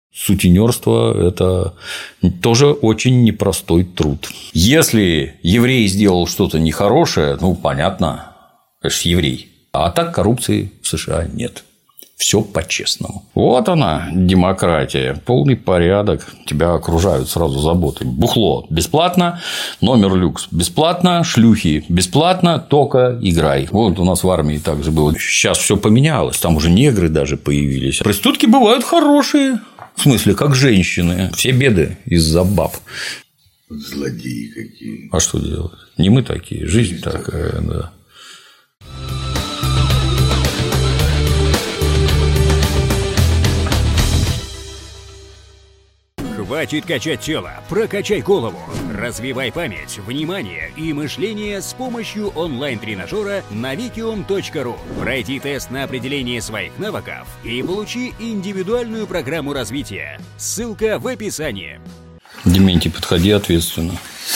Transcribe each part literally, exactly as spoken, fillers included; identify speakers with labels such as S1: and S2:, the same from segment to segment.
S1: Сутенерство – это тоже очень непростой труд. Если еврей сделал что-то нехорошее, ну, понятно, это же еврей. А так коррупции в США нет. Все по-честному. Вот она, демократия, полный порядок, тебя окружают сразу заботы. Бухло бесплатно, номер люкс бесплатно, шлюхи бесплатно, только играй. Вот у нас в армии так же было. Сейчас все поменялось, там уже негры даже появились. Проститутки бывают хорошие, в смысле, как женщины. Все беды из-за баб.
S2: Злодеи какие.
S1: А что делать? Не мы такие, жизнь, жизнь такая, такая, да.
S3: Хватит качать тело, прокачай голову. Развивай память, внимание и мышление с помощью онлайн-тренажера навикиум точка ру. Пройди тест на определение своих навыков и получи индивидуальную программу развития. Ссылка в описании.
S1: Дементий, подходи ответственно.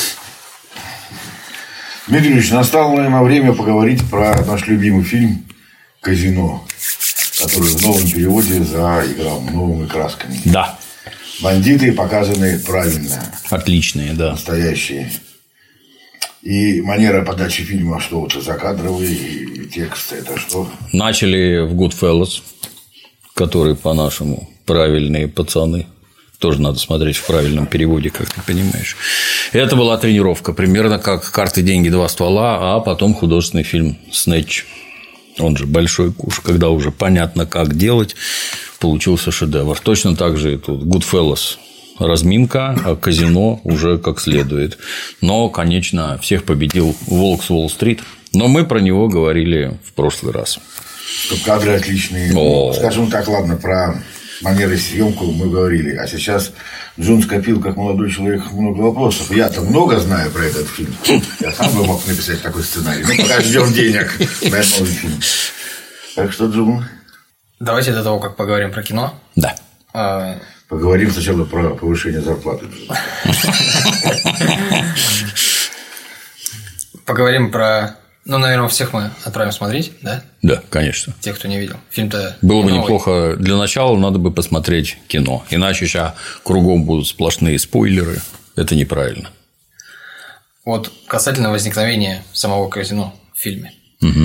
S2: Дмитрий Ильич, настало, наверное, время поговорить про наш любимый фильм «Казино», который в новом переводе заиграл новыми красками.
S1: Да.
S2: Бандиты показаны правильно.
S1: Отличные, да.
S2: Настоящие. И манера подачи фильма, что вот закадровый, и текст, это что?
S1: Начали в Goodfellas, который по-нашему правильные пацаны. Тоже надо смотреть в правильном переводе, как ты понимаешь. Это была тренировка, примерно как «Карты, деньги, два ствола», а потом художественный фильм «Снэч». Он же «Большой куш», когда уже понятно, как делать, получился шедевр. Точно так же и тут Goodfellas – разминка, а «Казино» уже как следует. Но, конечно, всех победил «Волк с Уолл-стрит», но мы про него говорили в прошлый раз.
S2: Кадры отличные. О. Скажем так, ладно, про манеры съемку мы говорили. А сейчас Джон скопил, как молодой человек, много вопросов. Я-то много знаю про этот фильм. Я сам бы мог написать такой сценарий. Ну, пока ждем денег на этот новый фильм. Так что, Джон...
S4: Давайте до того, как поговорим про кино.
S1: Да.
S4: А...
S2: Поговорим сначала про повышение зарплаты.
S4: Поговорим про... Ну, наверное, всех мы отправим смотреть, да?
S1: Да, конечно.
S4: Тех, кто не видел. Фильм-то
S1: было бы
S4: новый.
S1: Неплохо. Для начала надо бы посмотреть кино. Иначе сейчас кругом будут сплошные спойлеры. Это неправильно.
S4: Вот касательно возникновения самого казино в фильме.
S1: Угу.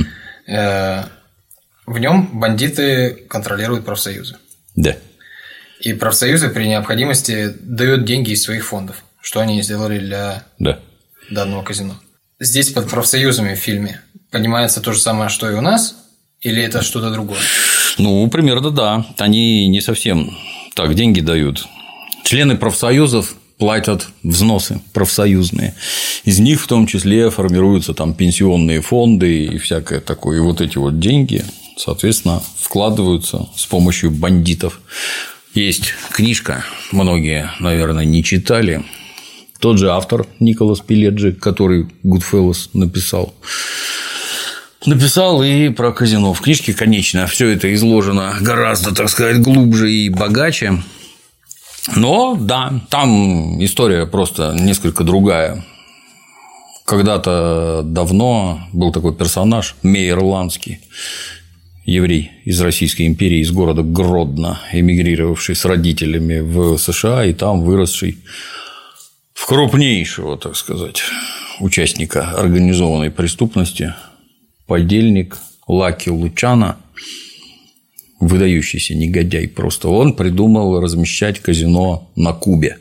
S4: В нем бандиты контролируют профсоюзы.
S1: Да.
S4: И профсоюзы при необходимости дают деньги из своих фондов, что они сделали для
S1: да.
S4: данного казино. Здесь под профсоюзами в фильме понимается то же самое, что и у нас, или это что-то другое?
S1: Ну, примерно да. Они не совсем так деньги дают. Члены профсоюзов платят взносы профсоюзные. Из них в том числе формируются там пенсионные фонды и всякое такое. И вот эти вот деньги, соответственно, вкладываются с помощью бандитов. Есть книжка, многие, наверное, не читали. Тот же автор Николас Пиледжи, который Goodfellas написал. Написал и про казино. В книжке, конечно, все это изложено гораздо, так сказать, глубже и богаче. Но, да, там история просто несколько другая. Когда-то давно был такой персонаж Мейер Ланский, еврей из Российской империи, из города Гродно, эмигрировавший с родителями в США и там выросший в крупнейшего, так сказать, участника организованной преступности, подельник Лаки Лучано, выдающийся негодяй просто. Он придумал размещать казино на Кубе.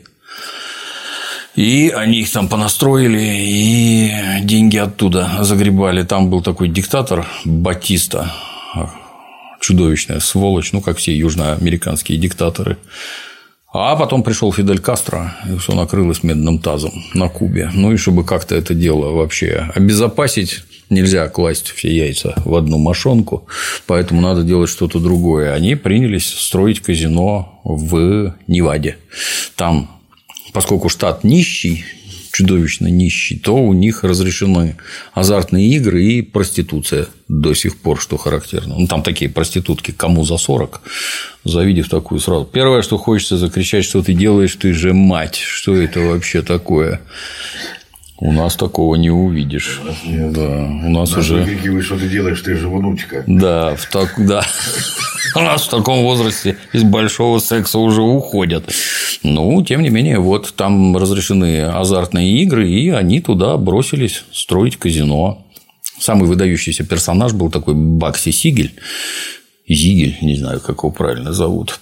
S1: И они их там понастроили, и деньги оттуда загребали. Там был такой диктатор Батиста, чудовищная сволочь, ну, как все южноамериканские диктаторы. А потом пришел Фидель Кастро, и все накрылось медным тазом на Кубе. Ну, и чтобы как-то это дело вообще обезопасить, нельзя класть все яйца в одну мошонку, поэтому надо делать что-то другое. Они принялись строить казино в Неваде. Там, поскольку штат нищий, чудовищно нищий, то у них разрешены азартные игры и проституция до сих пор, что характерно. Ну, там такие проститутки, кому за сорок, завидев такую сразу. Первое, что хочется закричать, что ты делаешь, ты же мать, что это вообще такое? У нас такого не увидишь.
S2: У нас нет.
S1: Да, у нас
S2: у нас
S1: уже.
S2: Выкрикивают, что ты делаешь, ты же внучка.
S1: Да, в так... да. У нас в таком возрасте из большого секса уже уходят. Ну, тем не менее, вот там разрешены азартные игры, и они туда бросились строить казино. Самый выдающийся персонаж был такой Бакси Сигель. Зигель, не знаю, как его правильно зовут.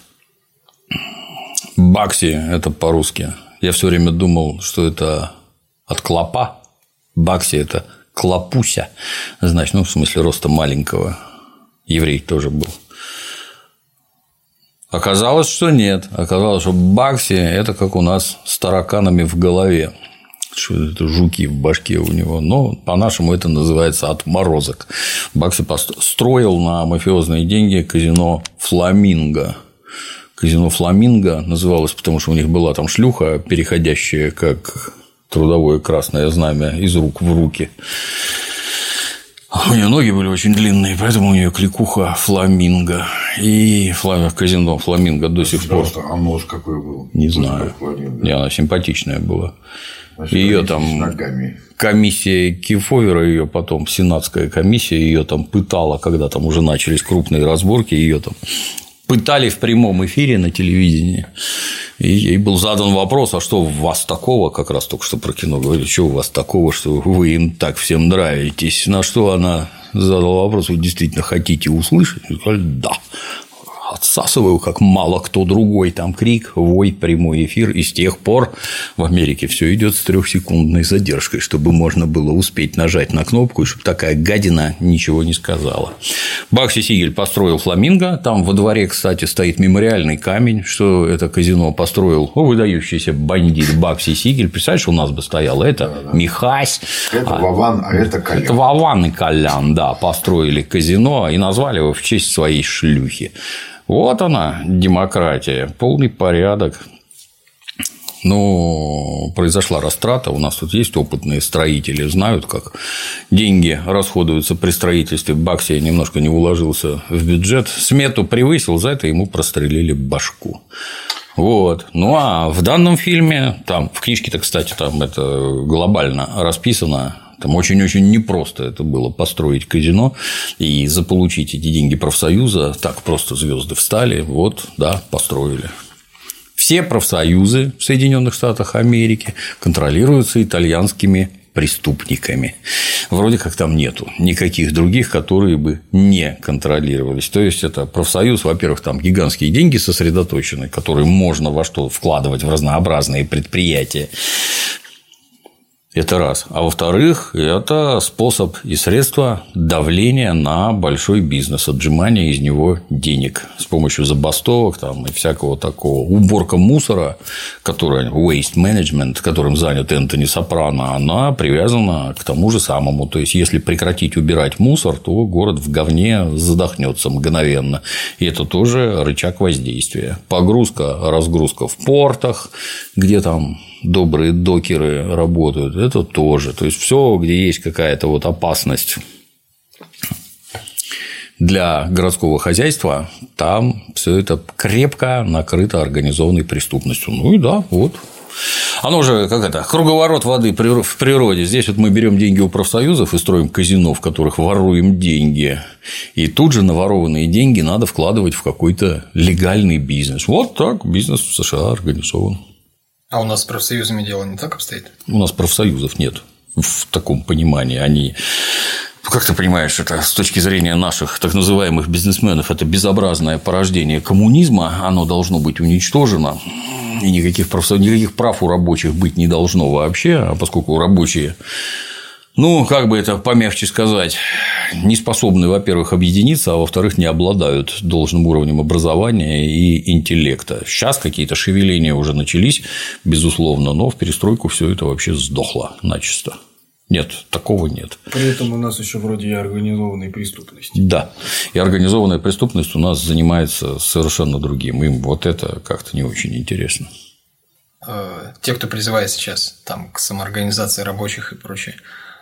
S1: Бакси – это по-русски. Я все время думал, что это от клопа. Бакси – это клопуся. Значит, ну, в смысле роста маленького. Еврей тоже был. Оказалось, что нет. Оказалось, что Бакси – это как у нас с тараканами в голове. Что это жуки в башке у него. Но по-нашему это называется отморозок. Бакси строил на мафиозные деньги казино «Фламинго». Казино «Фламинго» называлось, потому что у них была там шлюха, переходящая как трудовое красное знамя из рук в руки. У нее ноги были очень длинные, поэтому у нее кликуха «Фламинго». И казино «Фламинго» до сих пор.
S2: А нос какой был?
S1: Не знаю. Не, она симпатичная была. Ее там комиссия Кифовера, ее потом сенатская комиссия, ее там пытала, когда там уже начались крупные разборки, ее там пытали в прямом эфире на телевидении. И ей был задан вопрос: а что у вас такого, как раз только что про кино говорили, что у вас такого, что вы им так всем нравитесь? На что она задала вопрос: вы действительно хотите услышать? И сказали: да. Отсасываю, как мало кто другой. Там крик, вой, прямой эфир. И с тех пор в Америке все идет с трехсекундной задержкой, чтобы можно было успеть нажать на кнопку, и чтобы такая гадина ничего не сказала. Бакси Сигель построил «Фламинго». Там во дворе, кстати, стоит мемориальный камень, что это казино построил выдающийся бандит Бакси Сигель. Представляешь, у нас бы стояло это да, да. Михась.
S2: Это а... Вован, а это Колян.
S1: Это Вован и Колян, да, построили казино и назвали его в честь своей шлюхи. Вот она, демократия, полный порядок. Ну, произошла растрата. У нас тут есть опытные строители, знают, как деньги расходуются при строительстве. Бакси немножко не уложился в бюджет, смету превысил, за это ему прострелили башку. Вот. Ну, а в данном фильме, там, в книжке-то, кстати, там это глобально расписано. Там очень-очень непросто это было построить казино и заполучить эти деньги профсоюза. Так просто звезды встали, вот, да, построили. Все профсоюзы в Соединенных Штатах Америки контролируются итальянскими преступниками. Вроде как там нету никаких других, которые бы не контролировались. То есть это профсоюз, во-первых, там гигантские деньги сосредоточены, которые можно во что вкладывать в разнообразные предприятия. Это раз. А во-вторых, это способ и средство давления на большой бизнес, отжимания из него денег с помощью забастовок там, и всякого такого. Уборка мусора, которая waste management, которым занят Энтони Сопрано, она привязана к тому же самому. То есть, если прекратить убирать мусор, то город в говне задохнется мгновенно. И это тоже рычаг воздействия. Погрузка, разгрузка в портах, где там добрые докеры работают, это тоже. То есть, все, где есть какая-то вот опасность для городского хозяйства, там все это крепко накрыто организованной преступностью. Ну и да, вот. Оно же как это, круговорот воды в природе. Здесь вот мы берем деньги у профсоюзов и строим казино, в которых воруем деньги. И тут же наворованные деньги надо вкладывать в какой-то легальный бизнес. Вот так бизнес в США организован.
S4: А у нас с профсоюзами дело не так обстоит?
S1: У нас профсоюзов нет в таком понимании. Они, как ты понимаешь, это с точки зрения наших так называемых бизнесменов, это безобразное порождение коммунизма, оно должно быть уничтожено. И никаких, профсоюз... никаких прав у рабочих быть не должно вообще, а поскольку рабочие, ну, как бы это помягче сказать, не способны, во-первых, объединиться, а во-вторых, не обладают должным уровнем образования и интеллекта. Сейчас какие-то шевеления уже начались, безусловно, но в перестройку все это вообще сдохло начисто. Нет, такого нет.
S5: При этом у нас еще вроде и организованной преступности.
S1: Да, и организованная преступность у нас занимается совершенно другим. Им вот это как-то не очень интересно.
S4: Те, кто призывает сейчас там, к самоорганизации рабочих и прочее,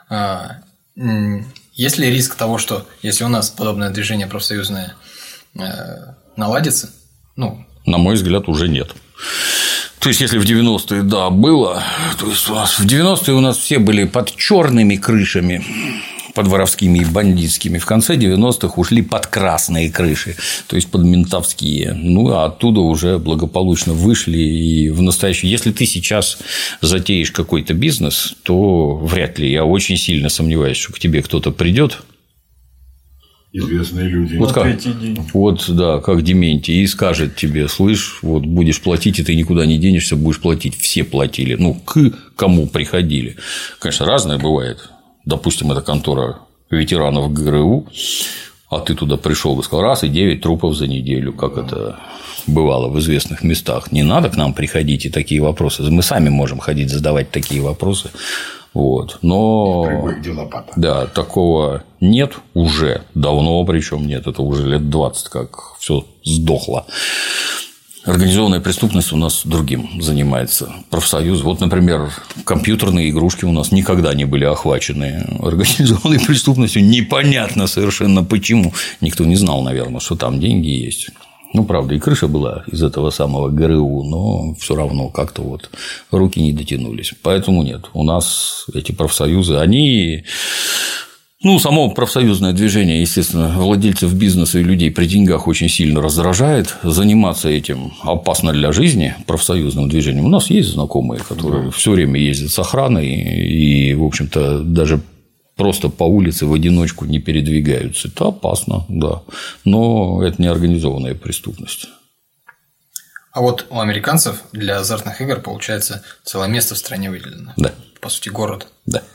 S4: есть ли риск того, что если у нас подобное движение профсоюзное наладится? Ну...
S1: На мой взгляд, уже нет. То есть, если в девяностые, да, было, то есть у нас в девяностые у нас все были под черными крышами, под воровскими и бандитскими. В конце девяностых ушли под красные крыши, то есть под ментовские. Ну, а оттуда уже благополучно вышли. И в настоящем, если ты сейчас затеешь какой-то бизнес, то вряд ли. Я очень сильно сомневаюсь, что к тебе кто-то придет.
S2: Известные люди.
S1: Вот, как, вот, да, как Дементий, и скажет тебе: слышь, вот будешь платить, и ты никуда не денешься, будешь платить. Все платили. Ну, к кому приходили. Конечно, разное бывает. Допустим, это контора ветеранов ГРУ, а ты туда пришел и сказал: раз и девять трупов за неделю, как это бывало в известных местах. Не надо к нам приходить и такие вопросы. Мы сами можем ходить задавать такие вопросы. Вот. Но да, такого нет уже давно, причем нет, это уже лет двадцать, как все сдохло. Организованная преступность у нас другим занимается. Профсоюз. Вот, например, компьютерные игрушки у нас никогда не были охвачены организованной преступностью. Непонятно совершенно почему. Никто не знал, наверное, что там деньги есть. Ну, правда, и крыша была из этого самого ГРУ, но все равно как-то вот руки не дотянулись. Поэтому нет. У нас эти профсоюзы, они. Ну, само профсоюзное движение, естественно, владельцев бизнеса и людей при деньгах очень сильно раздражает. Заниматься этим опасно для жизни, профсоюзным движением. У нас есть знакомые, которые все время ездят с охраной и, в общем-то, даже просто по улице в одиночку не передвигаются. Это опасно, да. Но это не организованная преступность.
S4: А вот у американцев для азартных игр, получается, целое место в стране выделено.
S1: Да.
S4: По сути, город.
S1: Да.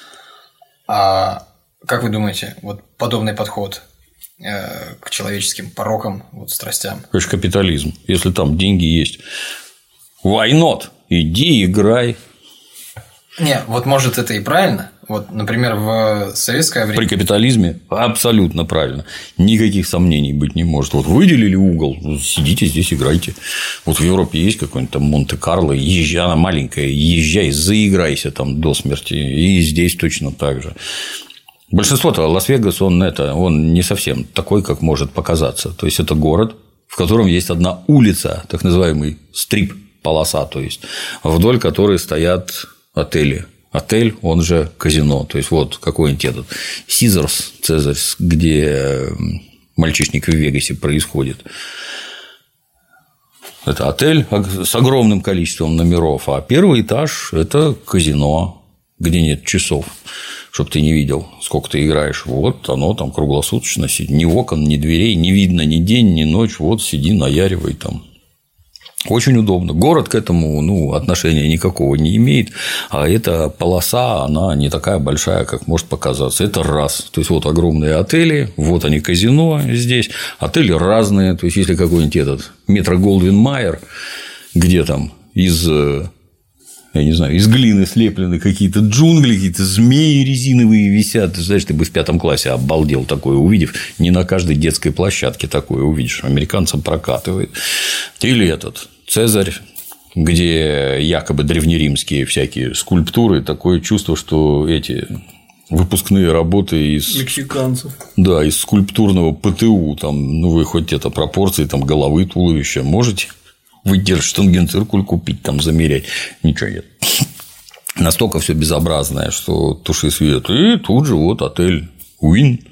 S4: А как вы думаете, вот подобный подход э, к человеческим порокам, вот страстям?
S1: Это же капитализм. Если там деньги есть, why not? Иди, играй.
S4: Не, вот может это и правильно. Вот, например, в советское время.
S1: При капитализме абсолютно правильно. Никаких сомнений быть не может. Вот выделили угол, сидите здесь, играйте. Вот в Европе есть какой-нибудь там Монте-Карло, езжай, она маленькая, езжай, заиграйся там до смерти. И здесь точно так же. Большинство-то Лас-Вегас, он, это, он не совсем такой, как может показаться. То есть, это город, в котором есть одна улица, так называемый стрип-полоса, то есть, вдоль которой стоят отели. Отель, он же казино. То есть, вот какой-нибудь этот Сизарс, Цезарс, где мальчишник в Вегасе происходит. Это отель с огромным количеством номеров, а первый этаж – это казино, где нет часов, чтобы ты не видел, сколько ты играешь. Вот оно там круглосуточно сидит. Ни окон, ни дверей, не видно ни день, ни ночь. Вот сиди, наяривай там. Очень удобно. Город к этому, ну, отношения никакого не имеет, а эта полоса, она не такая большая, как может показаться. Это раз. То есть, вот огромные отели, вот они казино здесь, отели разные. То есть, если какой-нибудь этот Метро Голдвин Майер, где там из, я не знаю, из глины слеплены какие-то джунгли, какие-то змеи резиновые висят. Ты знаешь, ты бы в пятом классе обалдел такое увидев. Не на каждой детской площадке такое увидишь. Американцам прокатывает. Или этот Цезарь, где якобы древнеримские всякие скульптуры. Такое чувство, что эти выпускные работы из
S5: мексиканцев.
S1: Да, из скульптурного ПТУ. Там, ну, вы хоть это пропорции там, головы, туловища можете выдержать, штангенциркуль купить, там замерять. Ничего нет. Настолько все безобразное, что туши свет. И тут же вот отель Уин.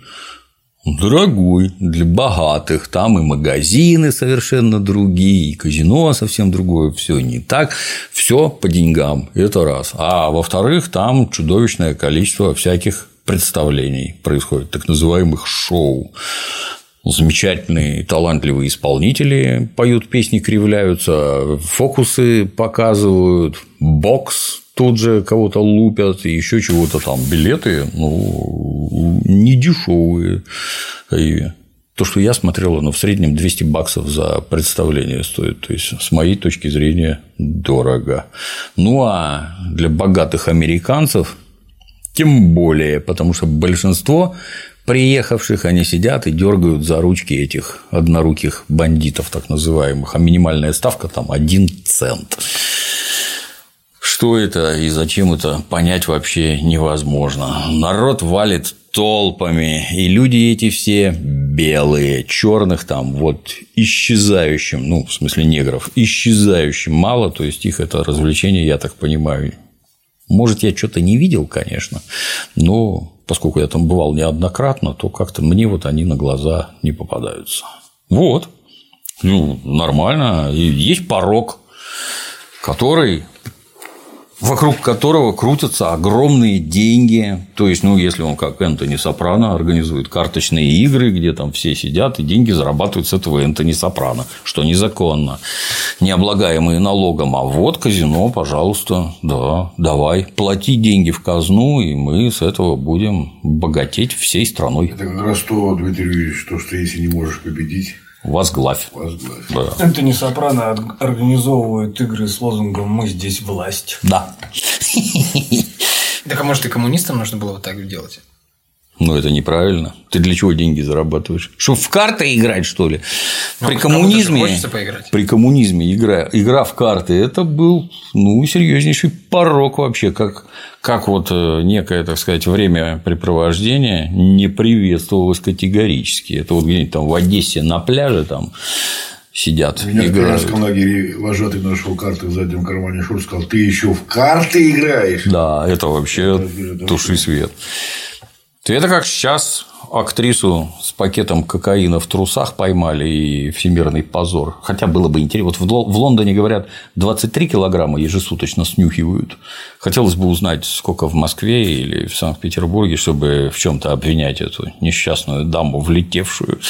S1: Дорогой, для богатых, там и магазины совершенно другие, и казино совсем другое, все не так, все по деньгам, это раз. А во-вторых, там чудовищное количество всяких представлений происходит, так называемых шоу. Замечательные, талантливые исполнители поют песни, кривляются, фокусы показывают, бокс. Тут же кого-то лупят, и еще чего-то там. Билеты, ну, не дешевые. И то, что я смотрел, оно в среднем двести баксов за представление стоит. То есть, с моей точки зрения, дорого. Ну, а для богатых американцев тем более, потому что большинство приехавших, они сидят и дергают за ручки этих одноруких бандитов, так называемых, а минимальная ставка там один цент. Что это и зачем это, понять вообще невозможно. Народ валит толпами, и люди эти все белые, черных там вот исчезающим, ну, в смысле негров, исчезающим мало, то есть их это развлечение, я так понимаю. Может, я что-то не видел, конечно, но поскольку я там бывал неоднократно, то как-то мне вот они на глаза не попадаются. Вот. Ну, нормально. И есть порог, который, вокруг которого крутятся огромные деньги. То есть, ну, если он как Энтони Сопрано организует карточные игры, где там все сидят и деньги зарабатывают с этого Энтони Сопрано, что незаконно, не облагаемые налогом. А вот казино, пожалуйста, да, давай, плати деньги в казну, и мы с этого будем богатеть всей страной.
S2: Это как раз то, Дмитрий Юрьевич, то, что если не можешь победить,
S1: возглавь.
S2: возглавь.
S1: Да.
S5: Энтони Сопрано организовывает игры с лозунгом «Мы здесь власть».
S1: Да.
S4: Так, а может, и коммунистам нужно было вот так делать?
S1: Ну, это неправильно. Ты для чего деньги зарабатываешь? Чтобы в карты играть, что ли? При
S4: ну,
S1: коммунизме,
S4: хочется поиграть.
S1: При коммунизме игра, игра в карты – это был, ну, серьезнейший порок вообще, как, как вот некое, так сказать, времяпрепровождение не приветствовалось категорически. Это вот где-нибудь там в Одессе на пляже там сидят,
S2: меня
S1: играют.
S2: в Крымском лагере вожатый нашел карты в заднем кармане шорт, сказал: ты еще в карты играешь?
S1: Да, это вообще
S2: это
S1: туши свет. Это как сейчас актрису с пакетом кокаина в трусах поймали и всемирный позор. Хотя было бы интересно. Вот в Лондоне, говорят, двадцать три килограмма ежесуточно снюхивают. Хотелось бы узнать, сколько в Москве или в Санкт-Петербурге, чтобы в чем-то обвинять эту несчастную даму, влетевшую.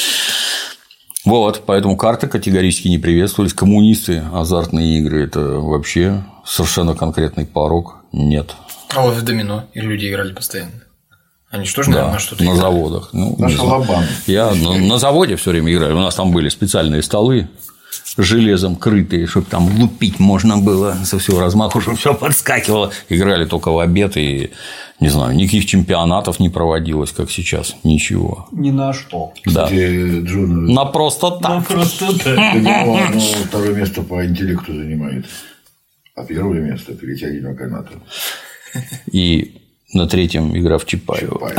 S1: Вот, поэтому карты категорически не приветствовались. Коммунисты, азартные игры – это вообще совершенно конкретный порок. Нет.
S4: А вот в домино и люди играли постоянно. Они что же, наверное,
S1: Да,
S4: на что-то
S1: на
S4: играли?
S1: заводах. Ну,
S2: На шалабан.
S1: Я на, на заводе все время играю. У нас там были специальные столы железом крытые, чтобы там лупить можно было со всего размаху, чтобы все подскакивало. Играли только в обед, и, не знаю, никаких чемпионатов не проводилось, как сейчас. Ничего.
S5: Ни на что.
S1: Да.
S2: Кстати, Джон,
S1: На просто так.
S5: Просто так.
S2: ну, второе место по интеллекту занимает, а первое место перетягивание каната.
S1: И на третьем игра в Чапаева.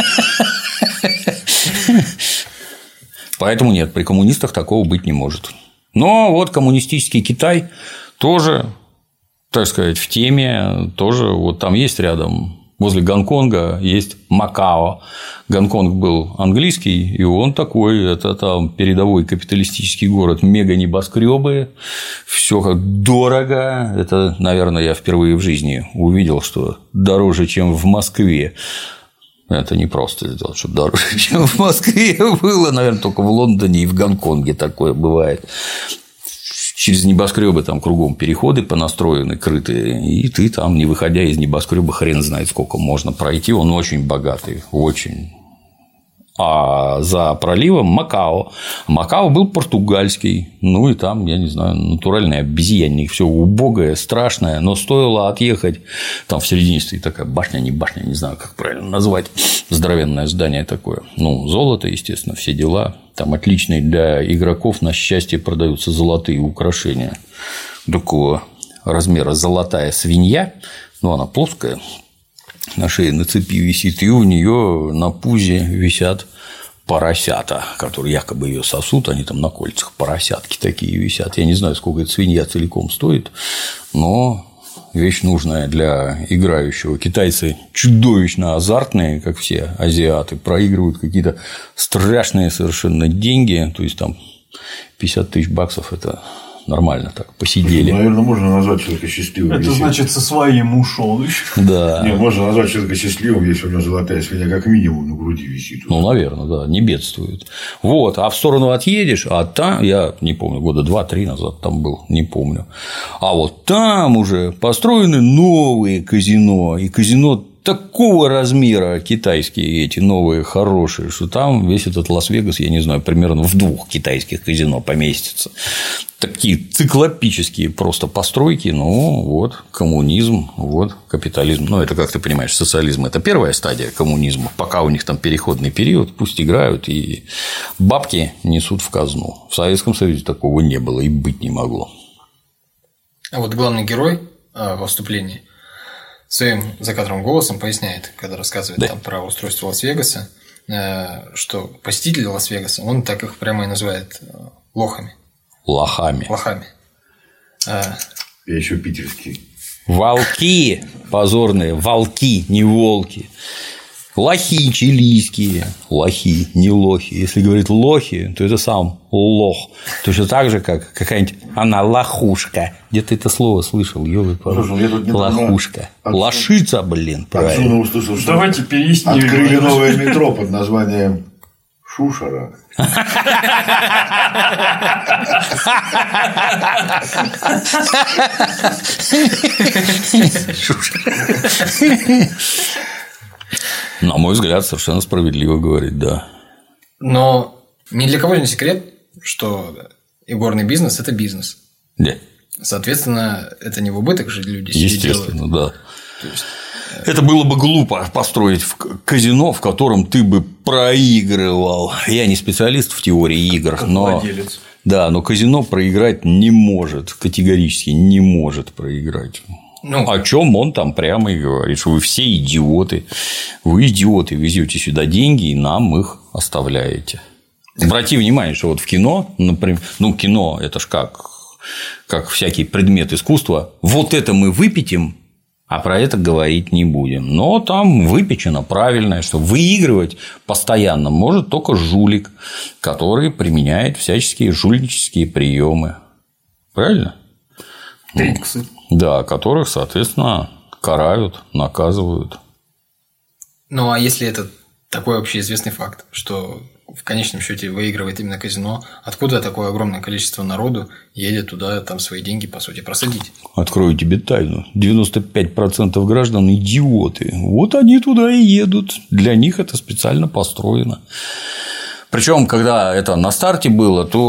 S1: Поэтому нет, при коммунистах такого быть не может. Но вот коммунистический Китай тоже, так сказать, в теме, тоже вот там есть рядом, возле Гонконга есть Макао. Гонконг был английский, и он такой, это там передовой капиталистический город, мега небоскребы, все как дорого. Это, наверное, я впервые в жизни увидел, что дороже, чем в Москве. Это не просто сделать, чтобы дороже, чем в Москве было, наверное, только в Лондоне и в Гонконге такое бывает. Через небоскребы там кругом переходы понастроены, крытые, и ты там, не выходя из небоскреба, хрен знает, сколько можно пройти. Он очень богатый, очень. А за проливом Макао. Макао был португальский. Ну и там, я не знаю, натуральный обезьянник. Все убогое, страшное. Но стоило отъехать. Там в середине стоит такая башня, не башня, не знаю, как правильно назвать. Здоровенное здание такое. Ну, золото, естественно, все дела. Там отличные для игроков на счастье продаются золотые украшения. Такого размера золотая свинья. Ну, она плоская. На шее на цепи висит, и у нее на пузе висят поросята, которые якобы ее сосут, они там на кольцах поросятки такие висят. Я не знаю, сколько эта свинья целиком стоит, но вещь нужная для играющего. Китайцы чудовищно азартные, как все азиаты, проигрывают какие-то страшные совершенно деньги, то есть там пятьдесят тысяч баксов – это нормально так, посидели.
S2: Наверное, можно назвать человека счастливым.
S5: Это
S2: если...
S5: значит, со своим ушел еще.
S1: Да.
S2: Не, можно назвать человека счастливым, если у него золотая свинья как минимум на груди висит.
S1: Ну, наверное, да, не бедствует. Вот, а в сторону отъедешь, а там, я не помню, года два-три назад там был, не помню. А вот там уже построены новые казино, и казино такого размера китайские эти новые хорошие, что там весь этот Лас-Вегас, я не знаю, примерно в двух китайских казино поместится. Такие циклопические просто постройки, ну вот коммунизм, вот капитализм. Ну, это, как ты понимаешь, социализм – это первая стадия коммунизма. Пока у них там переходный период, пусть играют и бабки несут в казну. В Советском Союзе такого не было и быть не могло.
S4: А вот главный герой в выступлении своим закадровым голосом поясняет, когда рассказывает
S1: да.
S4: там про устройство Лас-Вегаса, что посетители Лас-Вегаса, он так их прямо и называет лохами.
S1: Лохами.
S4: Лохами.
S2: Я еще питерский.
S1: Волки позорные, волки, не волки. Лохи чилийские, лохи, не лохи. Если говорит лохи, то это сам лох. Точно так же, как какая-нибудь она лохушка. Где ты это слово слышал? Ёлы-палы. Лохушка. От... Лошица, блин, правильно.
S2: Услышал, что
S5: давайте переясним.
S2: Открыли новое метро под названием Шушера.
S1: На мой взгляд, совершенно справедливо говорить, да.
S4: Но ни для кого не секрет, что игорный бизнес – это бизнес.
S1: Да.
S4: Соответственно, это не в убыток же люди себе
S1: естественно,
S4: делают.
S1: Да. То есть... Это было бы глупо построить казино, в котором ты бы проигрывал. Я не специалист в теории игр,
S5: как
S1: но
S5: владелец.
S1: Да, но казино проиграть не может, категорически не может проиграть. Ну, о чем он там прямо и говорит, что вы все идиоты, вы идиоты, везете сюда деньги и нам их оставляете. Обрати внимание, что вот в кино, например, ну кино это ж как, как всякий предмет искусства, вот это мы выпятим, а про это говорить не будем. Но там выпечено правильное, что выигрывать постоянно может только жулик, который применяет всяческие жульнические приемы. Правильно?
S5: Триксы.
S1: Да, которых, соответственно, карают, наказывают.
S4: Ну, а если это такой общеизвестный факт, что в конечном счете выигрывает именно казино, откуда такое огромное количество народу едет туда там свои деньги, по сути, просадить?
S1: Открою тебе тайну. девяносто пять процентов граждан – идиоты. Вот они туда и едут. Для них это специально построено. Причем, когда это на старте было, то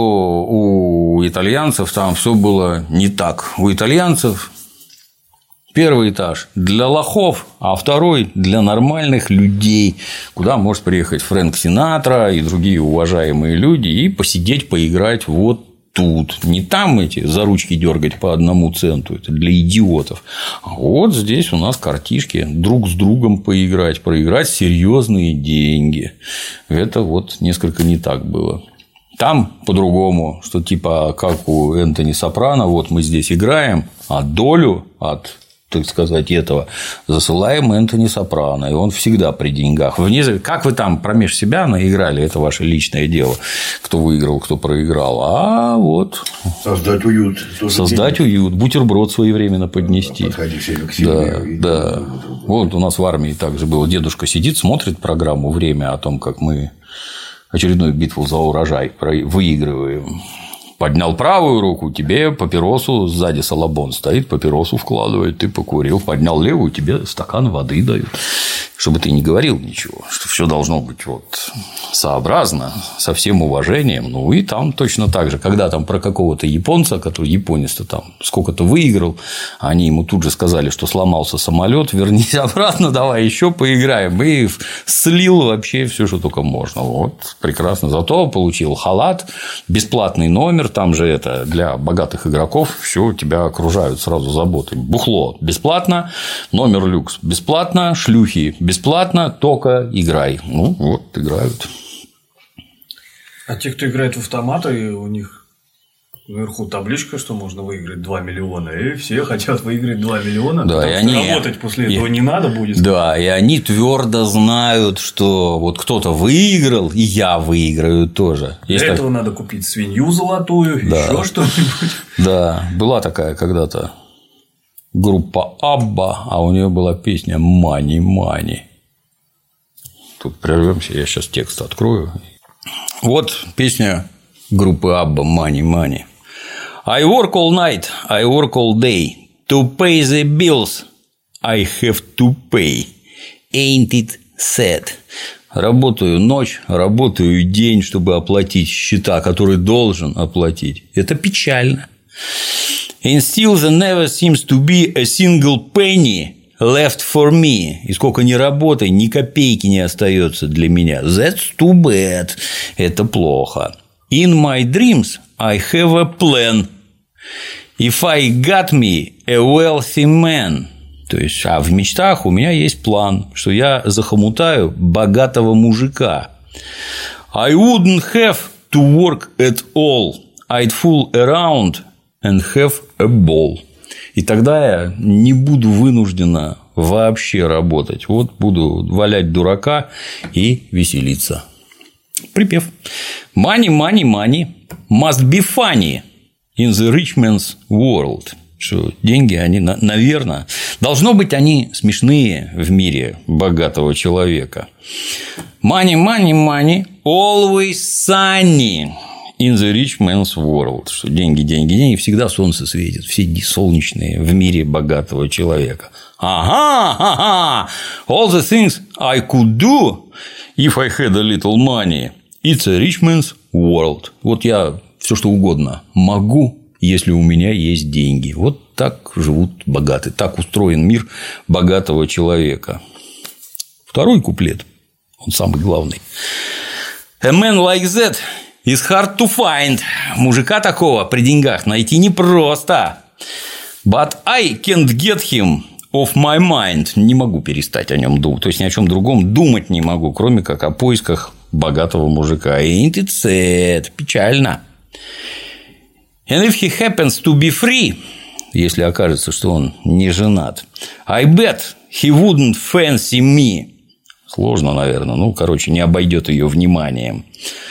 S1: у итальянцев там все было не так. У итальянцев первый этаж для лохов, а второй для нормальных людей, куда может приехать Фрэнк Синатра и другие уважаемые люди и посидеть, поиграть вот тут. Не там эти за ручки дергать по одному центу, это для идиотов. А вот здесь у нас картишки, друг с другом поиграть, проиграть серьезные деньги. Это вот несколько не так было. Там по-другому, что типа как у Энтони Сопрано, вот мы здесь играем, а долю от, так сказать, этого засылаем Энтони Сопрано, и он всегда при деньгах. Вне... Как вы там промеж себя наиграли, это ваше личное дело, кто выиграл, кто проиграл. А вот
S2: создать уют.
S1: Создать денег. Уют, бутерброд своевременно поднести.
S2: Подходи к себе,
S1: да, и... да. Вот у нас в армии также было. Дедушка сидит, смотрит программу «Время» о том, как мы очередную битву за урожай выигрываем. Поднял правую руку, тебе папиросу, сзади Салабон стоит, папиросу вкладывает, ты покурил, поднял левую, тебе стакан воды дают. Чтобы ты не говорил ничего, что все должно быть вот сообразно, со всем уважением. Ну и там точно так же, когда там про какого-то японца, который японец-то там сколько-то выиграл, они ему тут же сказали, что сломался самолет, вернись обратно, давай еще поиграем. И слил вообще все, что только можно. Вот прекрасно. Зато получил халат, бесплатный номер, там же это для богатых игроков, все тебя окружают сразу заботы. Бухло бесплатно, номер люкс бесплатно, шлюхи бесплатно, только играй. Ну, вот, играют.
S5: А те, кто играет в автоматы, у них наверху табличка, что можно выиграть два миллиона, и все хотят выиграть два миллиона.
S1: Да, и они...
S5: работать после этого
S1: и...
S5: не надо будет.
S1: Да, и они твердо знают, что вот кто-то выиграл, и я выиграю тоже.
S5: Для
S1: Есть
S5: этого
S1: так...
S5: надо купить свинью золотую,
S1: да.
S5: еще что-нибудь.
S1: Да, была такая когда-то группа Абба, а у нее была песня «Мани, мани». Тут прервемся, я сейчас текст открою. Вот песня группы Абба «Мани, мани». I work all night, I work all day. To pay the bills, I have to pay. Ain't it sad? Работаю ночь, работаю день, чтобы оплатить счета, которые должен оплатить. Это печально. And still there never seems to be a single penny left for me. И сколько ни работай, ни копейки не остается для меня. That's too bad. Это плохо. In my dreams I have a plan. If I got me a wealthy man, То есть, а в мечтах у меня есть план, что я захомутаю богатого мужика. I wouldn't have to work at all. I'd fool around and have a ball. И тогда я не буду вынуждена вообще работать. Вот буду валять дурака и веселиться. Припев. Money, money, money must be funny in the rich man's world. Что деньги, они, наверное, должно быть, они смешные в мире богатого человека. Money, money, money always sunny in the rich man's world. Что деньги, деньги, деньги, всегда солнце светит, все дни солнечные в мире богатого человека. Ага, ага, all the things I could do if I had a little money. It's a rich man's world. Вот я все что угодно могу, если у меня есть деньги. Вот так живут богатые. Так устроен мир богатого человека. Второй куплет, он самый главный. A man like that is hard to find. Мужика такого при деньгах найти непросто. But I can't get him off my mind. Не могу перестать о нем думать. То есть ни о чем другом думать не могу, кроме как о поисках богатого мужика. Ain't it sad? Печально. And if he happens to be free, если окажется, что он не женат, I bet he wouldn't fancy me. Сложно, наверное. Ну, короче, не обойдет ее вниманием.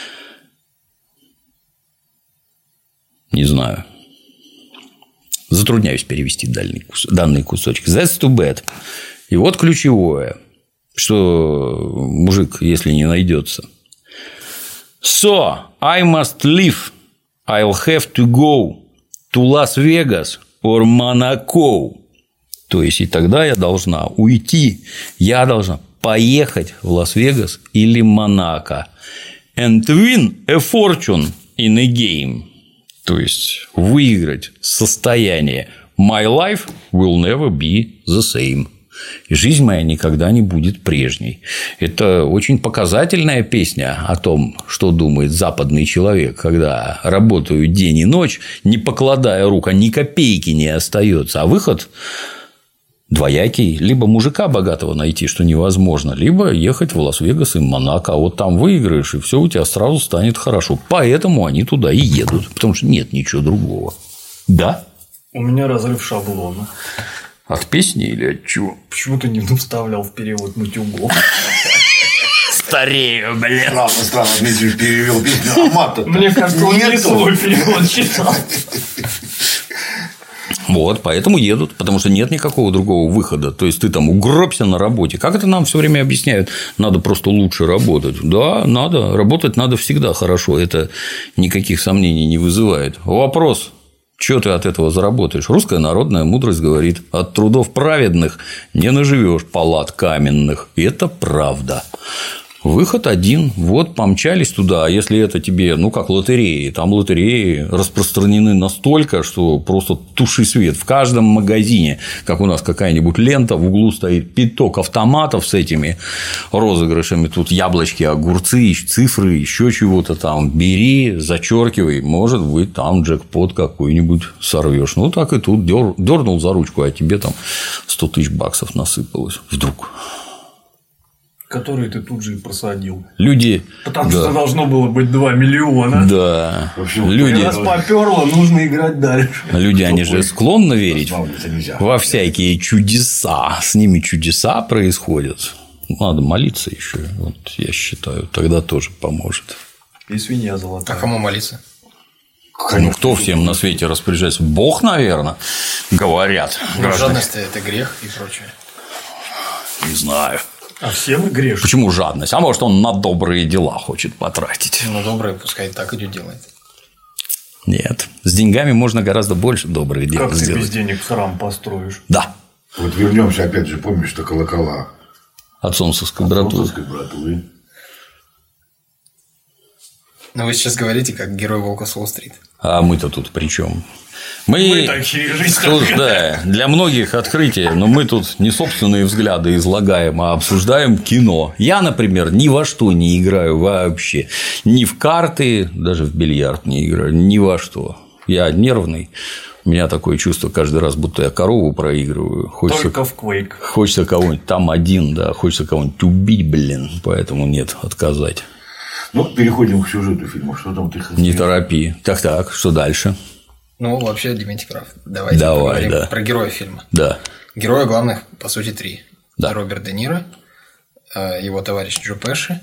S1: Не знаю. Затрудняюсь перевести данный, кус... данный кусочек. That's too bad. И вот ключевое, что мужик, если не найдется. So, I must leave. I'll have to go to Las Vegas or Monaco. То есть, и тогда я должна уйти, я должна поехать в Лас-Вегас или Монако. And win a fortune in a game. То есть, выиграть состояние. My life will never be the same. И жизнь моя никогда не будет прежней. Это очень показательная песня о том, что думает западный человек, когда работают день и ночь, не покладая рук, а ни копейки не остается. А выход двоякий. Либо мужика богатого найти, что невозможно, либо ехать в Лас-Вегас и Монако. А вот там выиграешь, и все у тебя сразу станет хорошо. Поэтому они туда и едут. Потому что нет ничего другого. Да?
S5: У меня разрыв шаблона.
S1: От песни или от чего?
S5: Почему ты не вставлял в перевод Матюгов?
S1: Старею, блин.
S2: Странно, странно, Дмитрий перевел песню, а мат-то
S5: мне кажется, он не свой перевод читал.
S1: Вот, поэтому едут, потому что нет никакого другого выхода. То есть, ты там угробся на работе. Как это нам все время объясняют? Надо просто лучше работать. Да, надо. Работать надо всегда хорошо. Это никаких сомнений не вызывает. Вопрос. Что ты от этого заработаешь? Русская народная мудрость говорит: от трудов праведных не наживешь палат каменных. И это правда. Выход один. Вот помчались туда. А если это тебе, ну, как лотереи, там лотереи распространены настолько, что просто туши свет. В каждом магазине, как у нас какая-нибудь лента, в углу стоит пяток автоматов с этими розыгрышами. Тут яблочки, огурцы, цифры, еще чего-то там. Бери, зачеркивай. Может быть, там джекпот какой-нибудь сорвешь. Ну, так и тут дернул за ручку, а тебе там сто тысяч баксов насыпалось. Вдруг.
S5: Который ты тут же и просадил.
S1: Люди.
S5: Потому
S1: да.
S5: что должно было быть два миллиона.
S1: Да.
S5: Общем,
S1: люди.
S5: Раз поперло, нужно играть дальше.
S1: Люди, они же склонны верить во всякие чудеса. С ними чудеса происходят. Надо молиться еще. Вот я считаю, тогда тоже поможет.
S5: И свинья золотая.
S4: А кому молиться?
S1: Ну, кто всем на свете распоряжается? Бог, наверное, говорят.
S4: Ну, жадность – это грех и прочее.
S1: Не знаю.
S5: А все мы грешим.
S1: Почему жадность? А может, он на добрые дела хочет потратить?
S4: Ну, добрые, пускай так идет делает.
S1: Нет. С деньгами можно гораздо больше добрых дел
S5: как
S1: сделать.
S5: Как ты без денег храм построишь?
S1: Да.
S2: Вот вернемся опять же, помнишь, что колокола
S1: от солнцевской братвы.
S2: братвы.
S4: Но вы сейчас говорите, как герой Волка с Уолл-стрит.
S1: А мы-то тут при чем? Мы,
S5: мы такие же.
S1: Тут, да, для многих открытие, но мы тут не собственные взгляды излагаем, а обсуждаем кино. Я, например, ни во что не играю вообще. Ни в карты, даже в бильярд не играю, ни во что. Я нервный. У меня такое чувство каждый раз, будто я корову проигрываю. Хочется,
S5: только в Quake.
S1: Хочется кого-нибудь там один, да, хочется кого-нибудь убить, блин. Поэтому нет, отказать.
S2: Ну, переходим к сюжету фильма. Что там ты хотел?
S1: Не торопи. Так-так, что дальше?
S4: Ну, вообще, Дементий прав. Давайте
S1: Давай,
S4: поговорим
S1: да.
S4: про героя фильма.
S1: Да.
S4: Героя главных, по сути, три.
S1: Да.
S4: Роберт Де Ниро, его товарищ Джо Пеши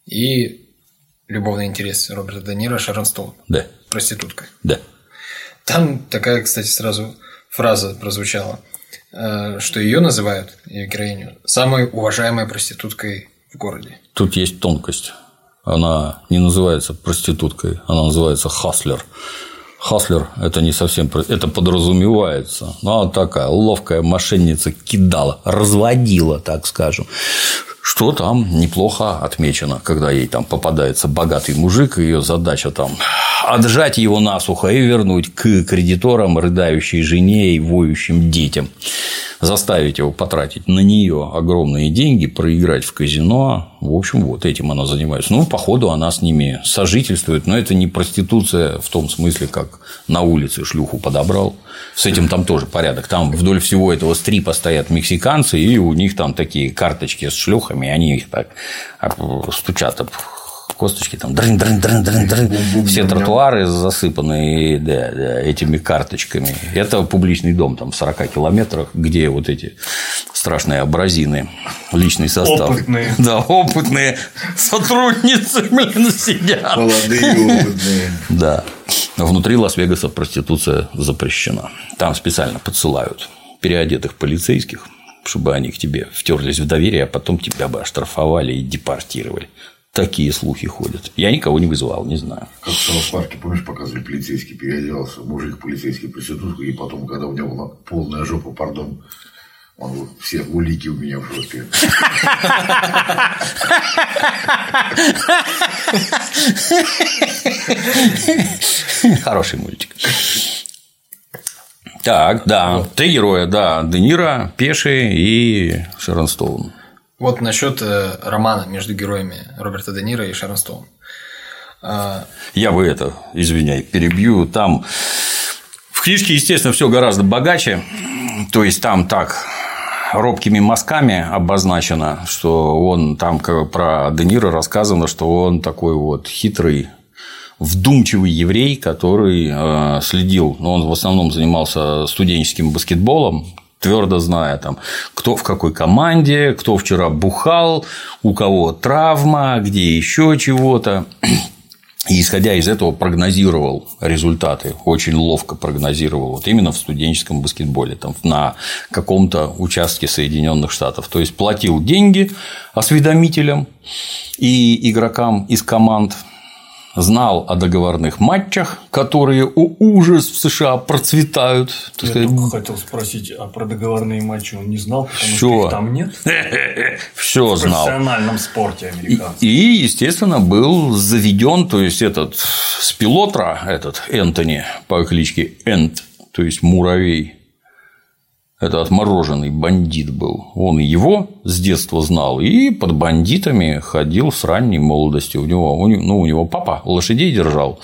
S4: и любовный интерес Роберта Де Ниро Шерон Стоун.
S1: Да.
S4: Проститутка.
S1: Да.
S4: Там такая, кстати, сразу фраза прозвучала, что ее называют, ее героиню, самой уважаемой проституткой в городе. Тут
S1: есть тонкость. Она не называется проституткой, она называется хаслер. Хаслер – это не совсем… Это подразумевается. Но она такая ловкая мошенница, кидала, разводила, так скажем. Что там неплохо отмечено, когда ей там попадается богатый мужик, ее задача там отжать его насухо и вернуть к кредиторам, рыдающей жене и воющим детям. Заставить его потратить на нее огромные деньги, проиграть в казино. В общем, вот этим она занимается. Ну, походу, она с ними сожительствует, но это не проституция в том смысле, как на улице шлюху подобрал. С этим там тоже порядок. Там вдоль всего этого стрипа стоят мексиканцы, и у них там такие карточки с шлюхами, они их так стучат об косточки, там дрын, дрын, дрын, дрын, дрын. Все тротуары засыпаны, да, да, этими карточками. Это публичный дом там в сорока километрах, где вот эти страшные абразины, личный состав.
S5: Опытные.
S1: Да, опытные сотрудницы, блин, сидят.
S2: Молодые, опытные.
S1: Да. Внутри Лас-Вегаса проституция запрещена. Там специально подсылают переодетых полицейских, чтобы они к тебе втерлись в доверие, а потом тебя бы оштрафовали и депортировали. Такие слухи ходят. Я никого не вызывал, не знаю.
S2: Как в Саус-парке, помнишь, показывали, полицейский переоделся, мужик полицейский проститутку, и потом, когда у него была полная жопа, пардон, он вот, все улики у меня в жопе.
S1: Хороший мультик. Так, да, три героя, да, Де Ниро, Пеши и Шерон Стоун.
S4: Вот насчет романа между героями Роберта Де Ниро и Шерон Стоун.
S1: Я бы это, извиняй, перебью. Там в книжке, естественно, все гораздо богаче. То есть там так робкими мазками обозначено, что он там про Де Ниро рассказано, что он такой вот хитрый, вдумчивый еврей, который следил, но он в основном занимался студенческим баскетболом, твердо зная, там, кто в какой команде, кто вчера бухал, у кого травма, где еще чего-то. И, исходя из этого, прогнозировал результаты, очень ловко прогнозировал, вот именно в студенческом баскетболе, там, на каком-то участке Соединенных Штатов. То есть платил деньги осведомителям и игрокам из команд, знал о договорных матчах, которые, о ужас, в США процветают.
S5: Я
S1: сказать...
S5: только хотел спросить, а про договорные матчи он не знал, потому
S1: Всё.
S5: что их там нет?
S1: Все
S5: В
S1: знал.
S5: профессиональном спорте американском.
S1: И, естественно, был заведен, то есть этот с пилотра, этот Энтони по кличке Энт, то есть муравей. Это отмороженный бандит был. Он его с детства знал и под бандитами ходил с ранней молодости. У него, у него, ну, у него папа лошадей держал.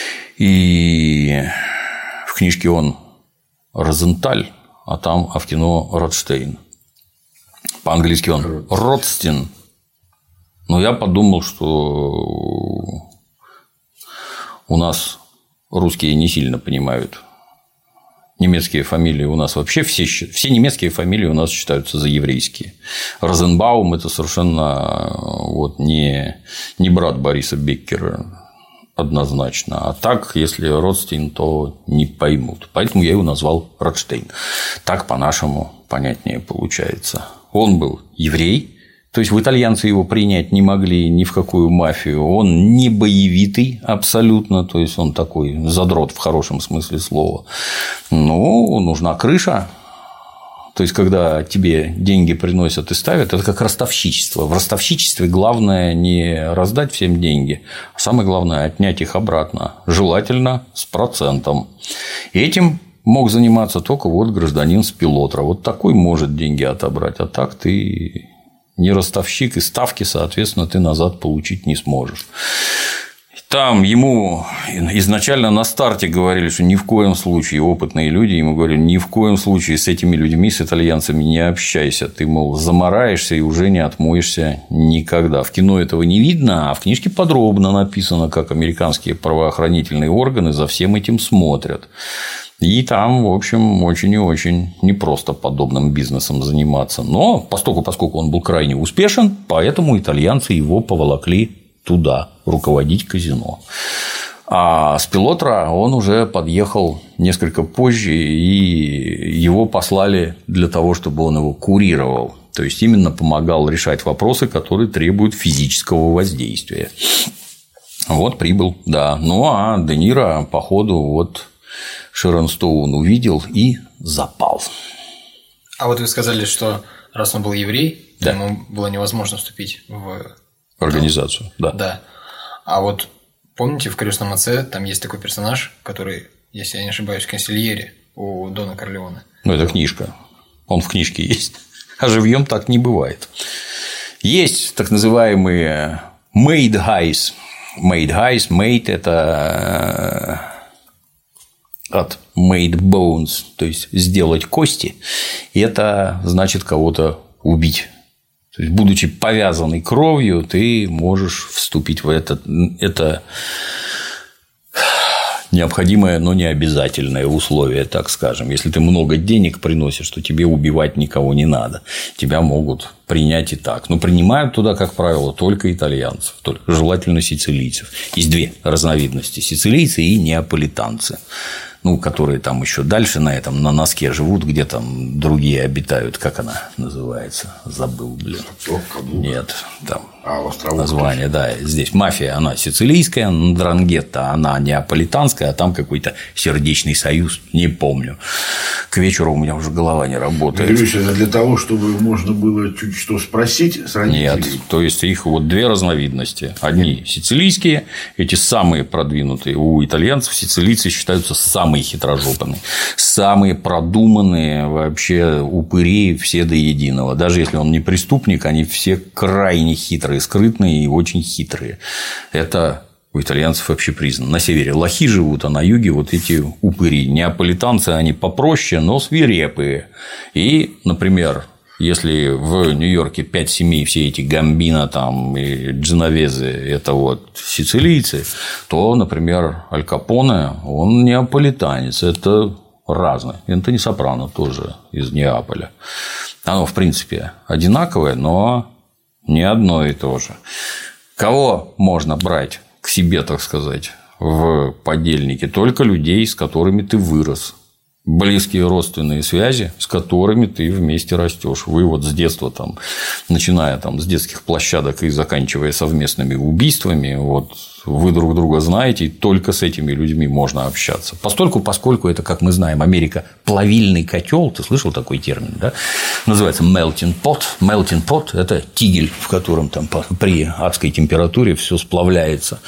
S1: И в книжке он Розенталь, а там, а в кино Ротштейн. По-английски он Ротстин. Но я подумал, что у нас русские не сильно понимают. Немецкие фамилии у нас вообще все, все немецкие фамилии у нас считаются за еврейские. Розенбаум – это совершенно вот не, не брат Бориса Беккера однозначно. А так, если Ротстейн, то не поймут. Поэтому я его назвал Ротштейн. Так по-нашему понятнее получается. Он был еврей. То есть, в итальянцы его принять не могли ни в какую мафию. Он не боевитый абсолютно. То есть, он такой задрот в хорошем смысле слова. Но нужна крыша. То есть, когда тебе деньги приносят и ставят, это как ростовщичество. В ростовщичестве главное не раздать всем деньги, а самое главное – отнять их обратно. Желательно с процентом. И этим мог заниматься только вот гражданин с пилотра. Вот такой может деньги отобрать. А так ты… не ростовщик, и ставки, соответственно, ты назад получить не сможешь. Там ему изначально на старте говорили, что ни в коем случае, опытные люди ему говорили, ни в коем случае с этими людьми, с итальянцами не общайся. Ты, мол, замараешься и уже не отмоешься никогда. В кино этого не видно, а в книжке подробно написано, как американские правоохранительные органы за всем этим смотрят. И там, в общем, очень и очень непросто подобным бизнесом заниматься. Но поскольку, поскольку он был крайне успешен, поэтому итальянцы его поволокли туда руководить казино. А с Пилотро он уже подъехал несколько позже, и его послали для того, чтобы он его курировал. То есть, именно помогал решать вопросы, которые требуют физического воздействия. Вот прибыл, да. Ну, а Де Ниро, по ходу, вот Шерон Стоун увидел и запал.
S4: А вот вы сказали, что раз он был еврей,
S1: да.
S4: ему было невозможно вступить в
S1: организацию, да.
S4: Да. А вот помните, в «Крестном отце» там есть такой персонаж, который, если я не ошибаюсь, консильери у Дона Корлеоне.
S1: Ну, это книжка. Он в книжке есть. А живьем так не бывает. Есть так называемые made guys. Made guys, made – это от made bones, то есть сделать кости. И это значит кого-то убить. То есть, будучи повязанной кровью, ты можешь вступить в это, это необходимое, но не обязательное условие, так скажем. Если ты много денег приносишь, то тебе убивать никого не надо. Тебя могут принять и так. Но принимают туда, как правило, только итальянцев, только желательно сицилийцев. Есть две разновидности – сицилийцы и неаполитанцы. Ну, которые там еще дальше на этом, на носке живут, где там другие обитают. Как она называется? Забыл, блин. Нет, там а, название, да. Здесь мафия, она сицилийская, Ндрангетта, она неаполитанская, а там какой-то сердечный союз, не помню. К вечеру у меня уже голова не работает.
S2: Ильич, это для того, чтобы можно было чуть что спросить с родителей?
S1: Нет, то есть их вот две разновидности. Одни сицилийские, эти самые продвинутые. У итальянцев сицилийцы считаются самыми Самые хитрожопные, самые продуманные вообще упыри все до единого. Даже если он не преступник, они все крайне хитрые, скрытные и очень хитрые. Это у итальянцев вообще признано. На севере лохи живут, а на юге вот эти упыри. Неаполитанцы, они попроще, но свирепые. И, например, если в Нью-Йорке пять семей, все эти Гамбино там, и Дженовезе – это вот сицилийцы, то, например, Аль Капоне, он неаполитанец, это разное. Энтони Сопрано тоже из Неаполя. Оно, в принципе, одинаковое, но не одно и то же. Кого можно брать к себе, так сказать, в подельники? Только людей, с которыми ты вырос. Близкие родственные связи, с которыми ты вместе растешь. Вы вот с детства, там, начиная там, с детских площадок и заканчивая совместными убийствами, вот, вы друг друга знаете, и только с этими людьми можно общаться. Постольку, поскольку это, как мы знаем, Америка плавильный котел, ты слышал такой термин, да? Называется melting pot. Melting pot – это тигель, в котором там при адской температуре все сплавляется.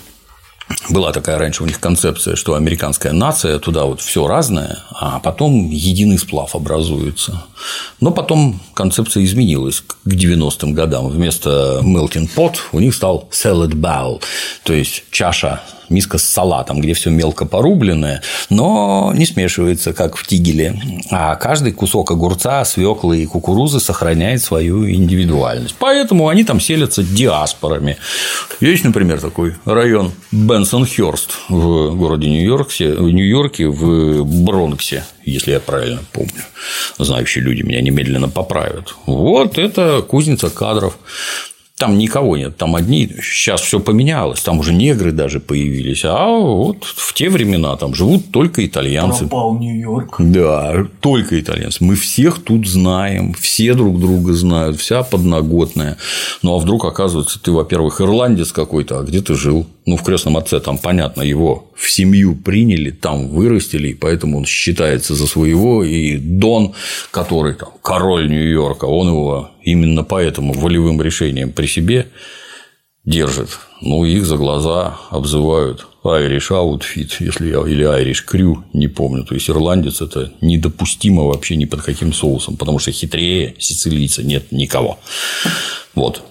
S1: Была такая раньше у них концепция, что американская нация, туда вот все разное, а потом единый сплав образуется. Но потом концепция изменилась к девяностым годам. Вместо melting pot у них стал salad bowl, то есть чаша, миска с салатом, где все мелко порубленное, но не смешивается, как в тигеле. А каждый кусок огурца, свеклы и кукурузы сохраняет свою индивидуальность. Поэтому они там селятся диаспорами. Есть, например, такой район Бенсон-Хёрст в городе Нью-Йорке, в Нью-Йорке, в Бронксе, если я правильно помню. Знающие люди меня немедленно поправят. Вот это кузница кадров. Там никого нет, там одни, сейчас все поменялось, там уже негры даже появились, а вот в те времена там живут только итальянцы.
S5: Пропал Нью-Йорк.
S1: Да, только итальянцы. Мы всех тут знаем, все друг друга знают, вся подноготная. Ну а вдруг оказывается, ты, во-первых, ирландец какой-то, а где ты жил? Ну, в «Крестном отце» там, понятно, его в семью приняли, там вырастили, и поэтому он считается за своего. И Дон, который там король Нью-Йорка, он его именно поэтому волевым решением при себе держит. Ну, их за глаза обзывают Irish Outfit, если я, или Irish Crew, не помню. То есть ирландец – это недопустимо вообще ни под каким соусом, потому что хитрее сицилийца нет никого. Вот.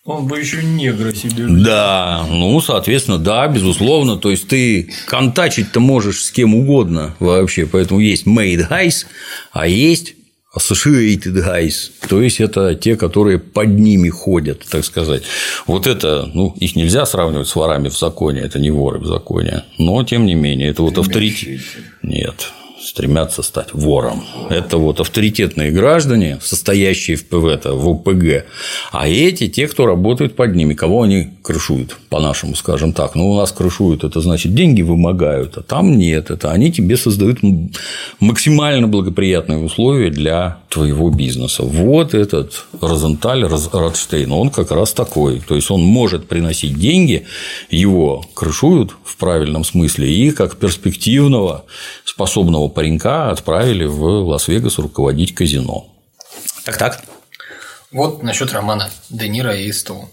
S5: Он бы еще негра себе.
S1: Да, ну, соответственно, да, безусловно. То есть ты контачить-то можешь с кем угодно вообще. Поэтому есть made guys, а есть associated guys. То есть это те, которые под ними ходят, так сказать. Вот это, ну, их нельзя сравнивать с ворами в законе, это не воры в законе. Но тем не менее, это вот авторитет. Нет. Стремятся стать вором. Это вот авторитетные граждане, состоящие в ПВ, в ОПГ, а эти те, кто работает под ними, кого они крышуют, по-нашему, скажем так. Ну, у нас крышуют, это значит, деньги вымогают, а там нет, это они тебе создают максимально благоприятные условия для твоего бизнеса. Вот этот Розенталь, Ротштейн, он как раз такой. То есть он может приносить деньги, его крышуют в правильном смысле, и как перспективного, способного паренька отправили в Лас-Вегас руководить казино. Так-так.
S4: Вот насчет романа Де Ниро и Стоун.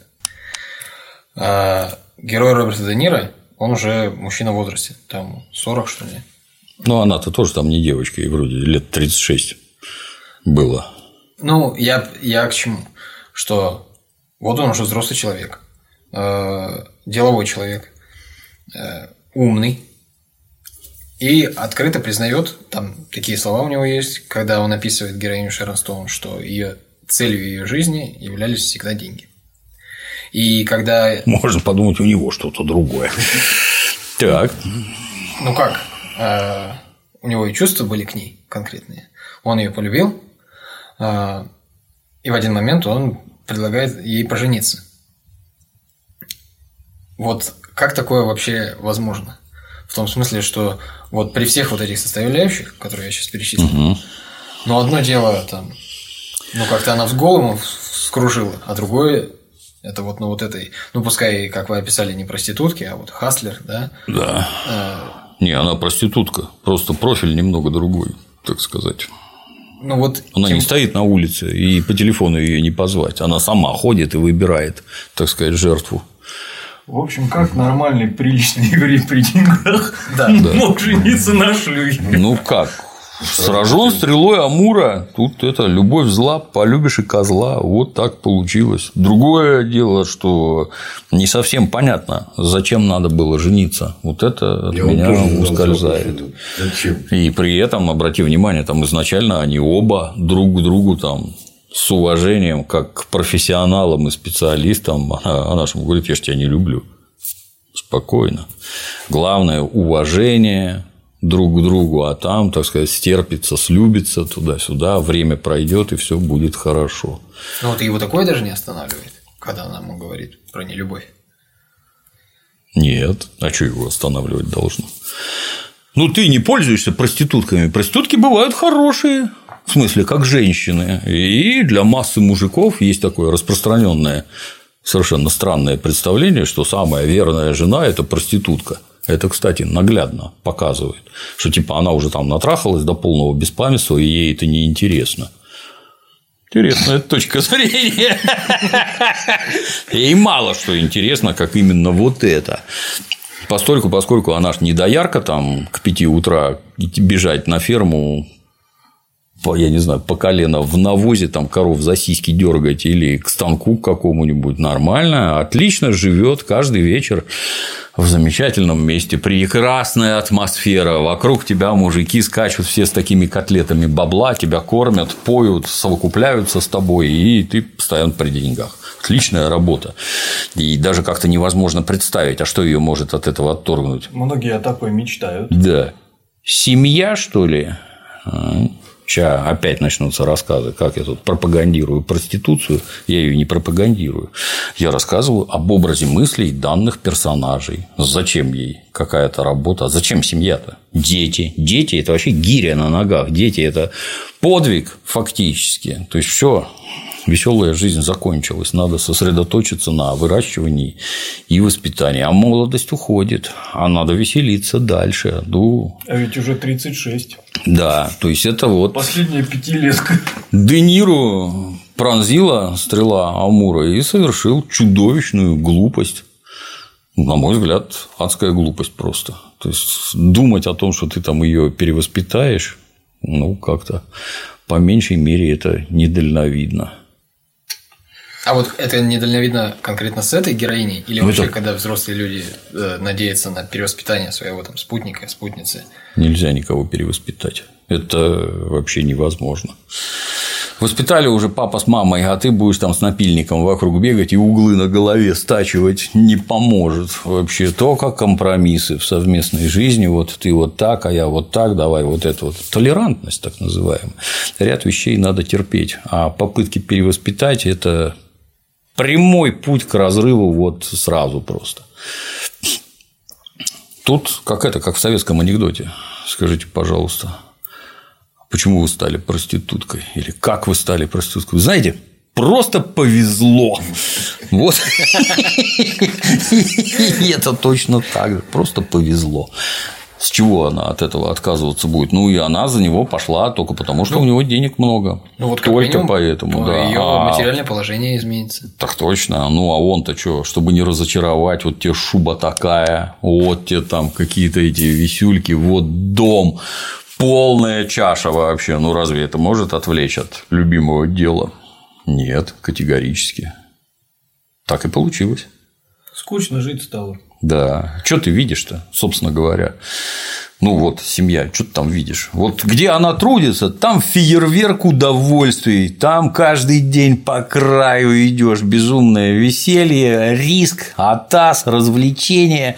S4: Герой Роберта Де Ниро, он уже мужчина в возрасте, там сорок, что ли.
S1: Ну, она-то тоже там не девочка, и вроде лет тридцать шесть было.
S4: Ну, я, я к чему? Что вот он уже взрослый человек, деловой человек, умный. И открыто признает, там такие слова у него есть, когда он описывает героиню Шерон Стоун, что ее целью ее жизни являлись всегда деньги. И когда…
S1: Можно подумать, у него что-то другое. Так.
S4: Ну как? У него и чувства были к ней конкретные. Он ее полюбил, и в один момент он предлагает ей пожениться. Вот как такое вообще возможно? В том смысле, что вот при всех вот этих составляющих, которые я сейчас перечислил, угу. но одно дело там, ну как-то она с голым скружила, а другое это вот, ну вот этой, ну пускай, как вы описали, не проститутки, а вот хаслер, да?
S1: Да. А... Не, она проститутка, просто профиль немного другой, так сказать.
S4: Ну вот.
S1: Она
S4: тем...
S1: не стоит на улице, и по телефону ее не позвать, она сама ходит и выбирает, так сказать, жертву.
S5: В общем, как нормальный, приличный еврей при деньгах да. мог жениться на шлюхе?
S1: Ну как? Сражен стрелой Амура, тут это любовь зла, полюбишь и козла, вот так получилось. Другое дело, что не совсем понятно, зачем надо было жениться. Вот это от Я меня ускользает.
S2: Зачем?
S1: И при этом, обрати внимание, там изначально они оба друг к другу там с уважением, как к профессионалам и специалистам, а нашему говорит, я ж тебя не люблю. Спокойно. Главное – уважение друг к другу, а там, так сказать, стерпится, слюбится туда-сюда, время пройдет и все будет хорошо.
S4: Ну вот его такое даже не останавливает, когда она ему говорит про нелюбовь.
S1: Нет, а что его останавливать должно? Ну, ты не пользуешься проститутками. Проститутки бывают хорошие. В смысле, как женщины. И для массы мужиков есть такое распространенное, совершенно странное представление, что самая верная жена – это проститутка. Это, кстати, наглядно показывает, что типа она уже там натрахалась до полного беспамятства, и ей это неинтересно. Интересная точка зрения. Ей мало что интересно, как именно вот это. Постольку, поскольку она ж не доярка там к пяти утра бежать на ферму, я не знаю, по колено в навозе там коров за сиськи дергать или к станку к какому-нибудь, нормально, отлично живет каждый вечер в замечательном месте, прекрасная атмосфера, вокруг тебя мужики скачут все с такими котлетами бабла, тебя кормят, поют, совокупляются с тобой, и ты постоянно при деньгах. Отличная работа. И даже как-то невозможно представить, а что ее может от этого отторгнуть.
S5: Многие о такой мечтают.
S1: Да. Семья, что ли? Сейчас опять начнутся рассказы, как я тут пропагандирую проституцию. Я ее не пропагандирую. Я рассказываю об образе мыслей данных персонажей. Зачем ей какая-то работа? Зачем семья-то? Дети. Дети – это вообще гиря на ногах. Дети – это подвиг фактически. То есть все. Веселая жизнь закончилась, надо сосредоточиться на выращивании и воспитании. А молодость уходит, а надо веселиться дальше. Ну...
S5: А ведь уже тридцать шесть.
S1: Да, то есть это вот.
S5: Последняя пятилетка.
S1: Де Ниро пронзила стрела Амура и совершил чудовищную глупость. На мой взгляд, адская глупость просто. То есть думать о том, что ты там ее перевоспитаешь, ну, как-то по меньшей мере это недальновидно.
S4: А вот это недальновидно конкретно с этой героиней? Или
S1: ну,
S4: вообще,
S1: это...
S4: когда взрослые люди э, надеются на перевоспитание своего там спутника, спутницы?
S1: Нельзя никого перевоспитать. Это вообще невозможно. Воспитали уже папа с мамой, а ты будешь там с напильником вокруг бегать и углы на голове стачивать, не поможет вообще. Только компромиссы в совместной жизни, вот ты вот так, а я вот так, давай вот это вот. Толерантность, так называемая. Ряд вещей надо терпеть, а попытки перевоспитать – это прямой путь к разрыву вот сразу просто. Тут как это, как в советском анекдоте. Скажите, пожалуйста. Почему вы стали проституткой? Или как вы стали проституткой? Вы знаете, просто повезло. Вот. И это точно так же. Просто повезло. С чего она от этого отказываться будет? Ну, и она за него пошла только потому, что ну, у него денег много.
S4: Ну, вот
S1: только
S4: минимум,
S1: поэтому, да.
S4: Ее
S1: а...
S4: материальное положение изменится.
S1: Так точно. Ну, а он-то что? Чтобы не разочаровать, вот тебе шуба такая, вот тебе там какие-то эти висюльки, вот дом. Полная чаша вообще. Ну, разве это может отвлечь от любимого дела? Нет, категорически. Так и получилось.
S5: Скучно жить стало.
S1: Да. Что ты видишь-то, собственно говоря? Ну, вот семья, что ты там видишь? Вот где она трудится, там фейерверк удовольствий, там каждый день по краю идешь, безумное веселье, риск, атас, развлечения.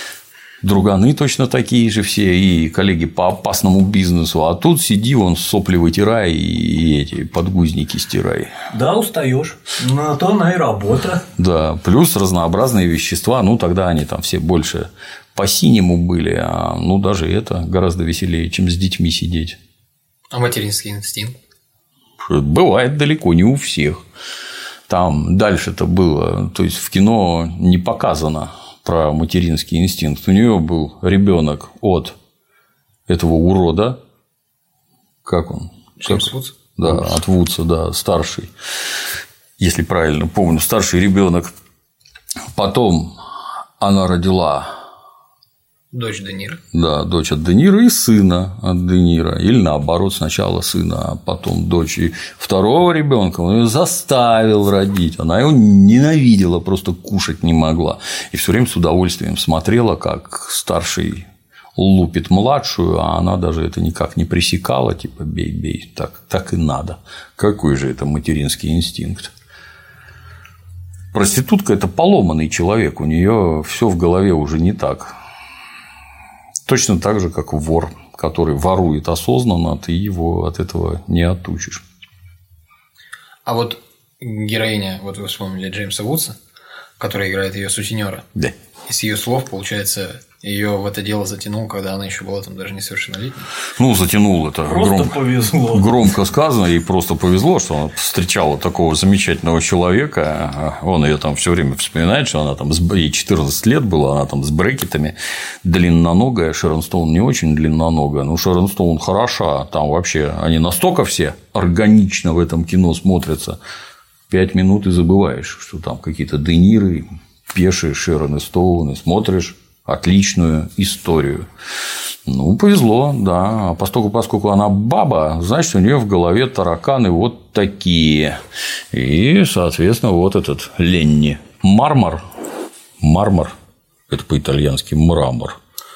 S1: Друганы точно такие же все, и коллеги по опасному бизнесу. А тут сиди, вон сопли вытирай и эти подгузники стирай.
S5: Да, устаешь. На то она и работа.
S1: Да, плюс разнообразные вещества. Ну, тогда они там все больше по-синему были. А ну, даже это гораздо веселее, чем с детьми сидеть.
S4: А материнский инстинкт?
S1: Бывает далеко не у всех. Там дальше-то было. То есть в кино не показано про материнский инстинкт. У нее был ребенок от этого урода. Как он?
S4: Джеймс Вудс?
S1: Да, от Вудса, да, старший. Если правильно помню, старший ребенок. Потом она родила.
S4: Дочь Де Ниро.
S1: Да, дочь от Де Ниро и сына от Де Ниро. Или наоборот, сначала сына, а потом дочь. И второго ребенка он ее заставил родить. Она его ненавидела, просто кушать не могла. И все время с удовольствием смотрела, как старший лупит младшую, а она даже это никак не пресекала, типа бей, бей, так, так и надо. Какой же это материнский инстинкт? Проститутка – это поломанный человек, у нее все в голове уже не так. Точно так же, как вор, который ворует осознанно, ты его от этого не отучишь.
S4: А вот героиня, вот вы вспомнили Джеймса Вудса, который играет ее сутенера.
S1: Да.
S4: Из ее слов, получается, ее в это дело затянул, когда она еще была там даже несовершеннолетней.
S1: Ну, затянул это
S5: просто
S1: громко,
S5: повезло.
S1: Громко сказано, ей просто повезло, что она встречала такого замечательного человека. Он ее там все время вспоминает, что она там ей четырнадцать лет было, она там с брекетами, длинноногая, Шерон Стоун не очень длинноногая, но Шерон Стоун хороша, там вообще они настолько все органично в этом кино смотрятся, пять минут и забываешь, что там какие-то Де Ниро, пешие Шероны Стоуны, смотришь отличную историю. Ну, повезло, да. А поскольку, поскольку она баба, значит, у нее в голове тараканы вот такие. И, соответственно, вот этот Ленни. Мармар. Мармар. Это по-итальянски мрамор.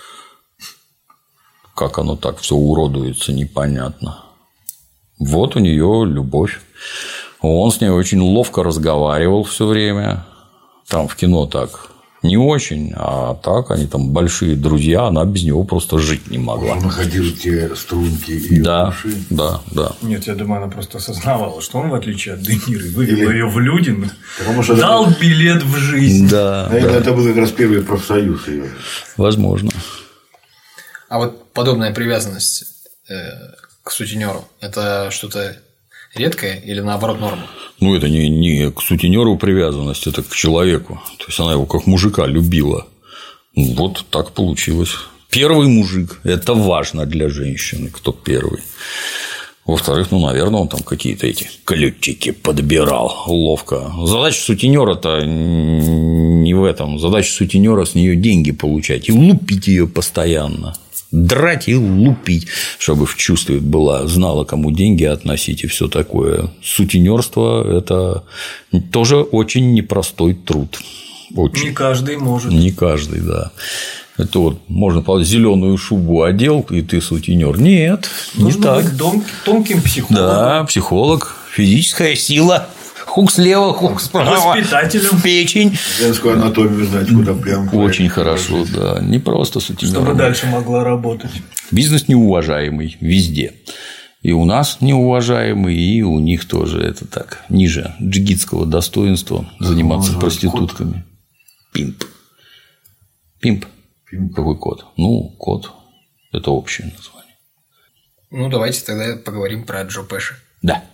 S1: Как оно так все уродуется, непонятно. Вот у нее любовь. Он с ней очень ловко разговаривал все время. Там в кино так не очень, а так они там большие друзья, она без него просто жить не могла.
S2: Он находил те струнки и
S1: да,
S2: души.
S1: Да, да.
S5: Нет, я думаю, она просто осознавала, что он, в отличие от Де Ниро, вывел Или... ее в Людин,
S2: что
S5: дал это... билет в жизнь.
S1: Да,
S2: наверное,
S1: да.
S2: Это был как раз первый профсоюз ее.
S1: Возможно.
S4: А вот подобная привязанность к сутенеру – это что-то редкое или наоборот норма?
S1: Ну, это не, не к сутенеру привязанность, это к человеку. То есть она его как мужика любила. Вот так получилось. Первый мужик – это важно для женщины, кто первый. Во-вторых, ну, наверное, он там какие-то эти ключики подбирал ловко. Задача сутенера-то не в этом. Задача сутенера с нее деньги получать и лупить ее постоянно. драть и лупить, чтобы в чувстве была, знала, кому деньги относить и все такое. Сутенерство – это тоже очень непростой труд. Очень.
S5: Не каждый может.
S1: Не каждый, да. Это вот можно сказать, зеленую шубу одел, и ты сутенер. Нет,
S5: нужно
S1: не так.
S5: Быть дом, тонким психологом.
S1: Да, психолог, физическая сила. Хук слева, хук справа.
S5: Воспитателем.
S1: Печень.
S2: Женскую анатомию знать, куда прям.
S1: Очень хорошо, да. Не просто сутенер.
S5: Чтобы дальше могла работать.
S1: Бизнес неуважаемый везде. И у нас неуважаемый, и у них тоже это так. Ниже джигитского достоинства заниматься проститутками. Пимп. Пимп. Пимп. Какой код? Ну, код. Это общее название.
S4: Ну, давайте тогда поговорим про Джо Пеши.
S1: Да.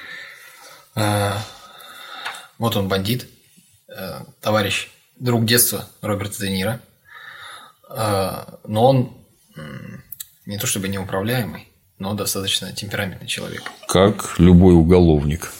S4: А, вот он, бандит, а, товарищ, друг детства Роберта Де Ниро. А, но он не то чтобы неуправляемый, но достаточно темпераментный человек.
S1: Как любой уголовник.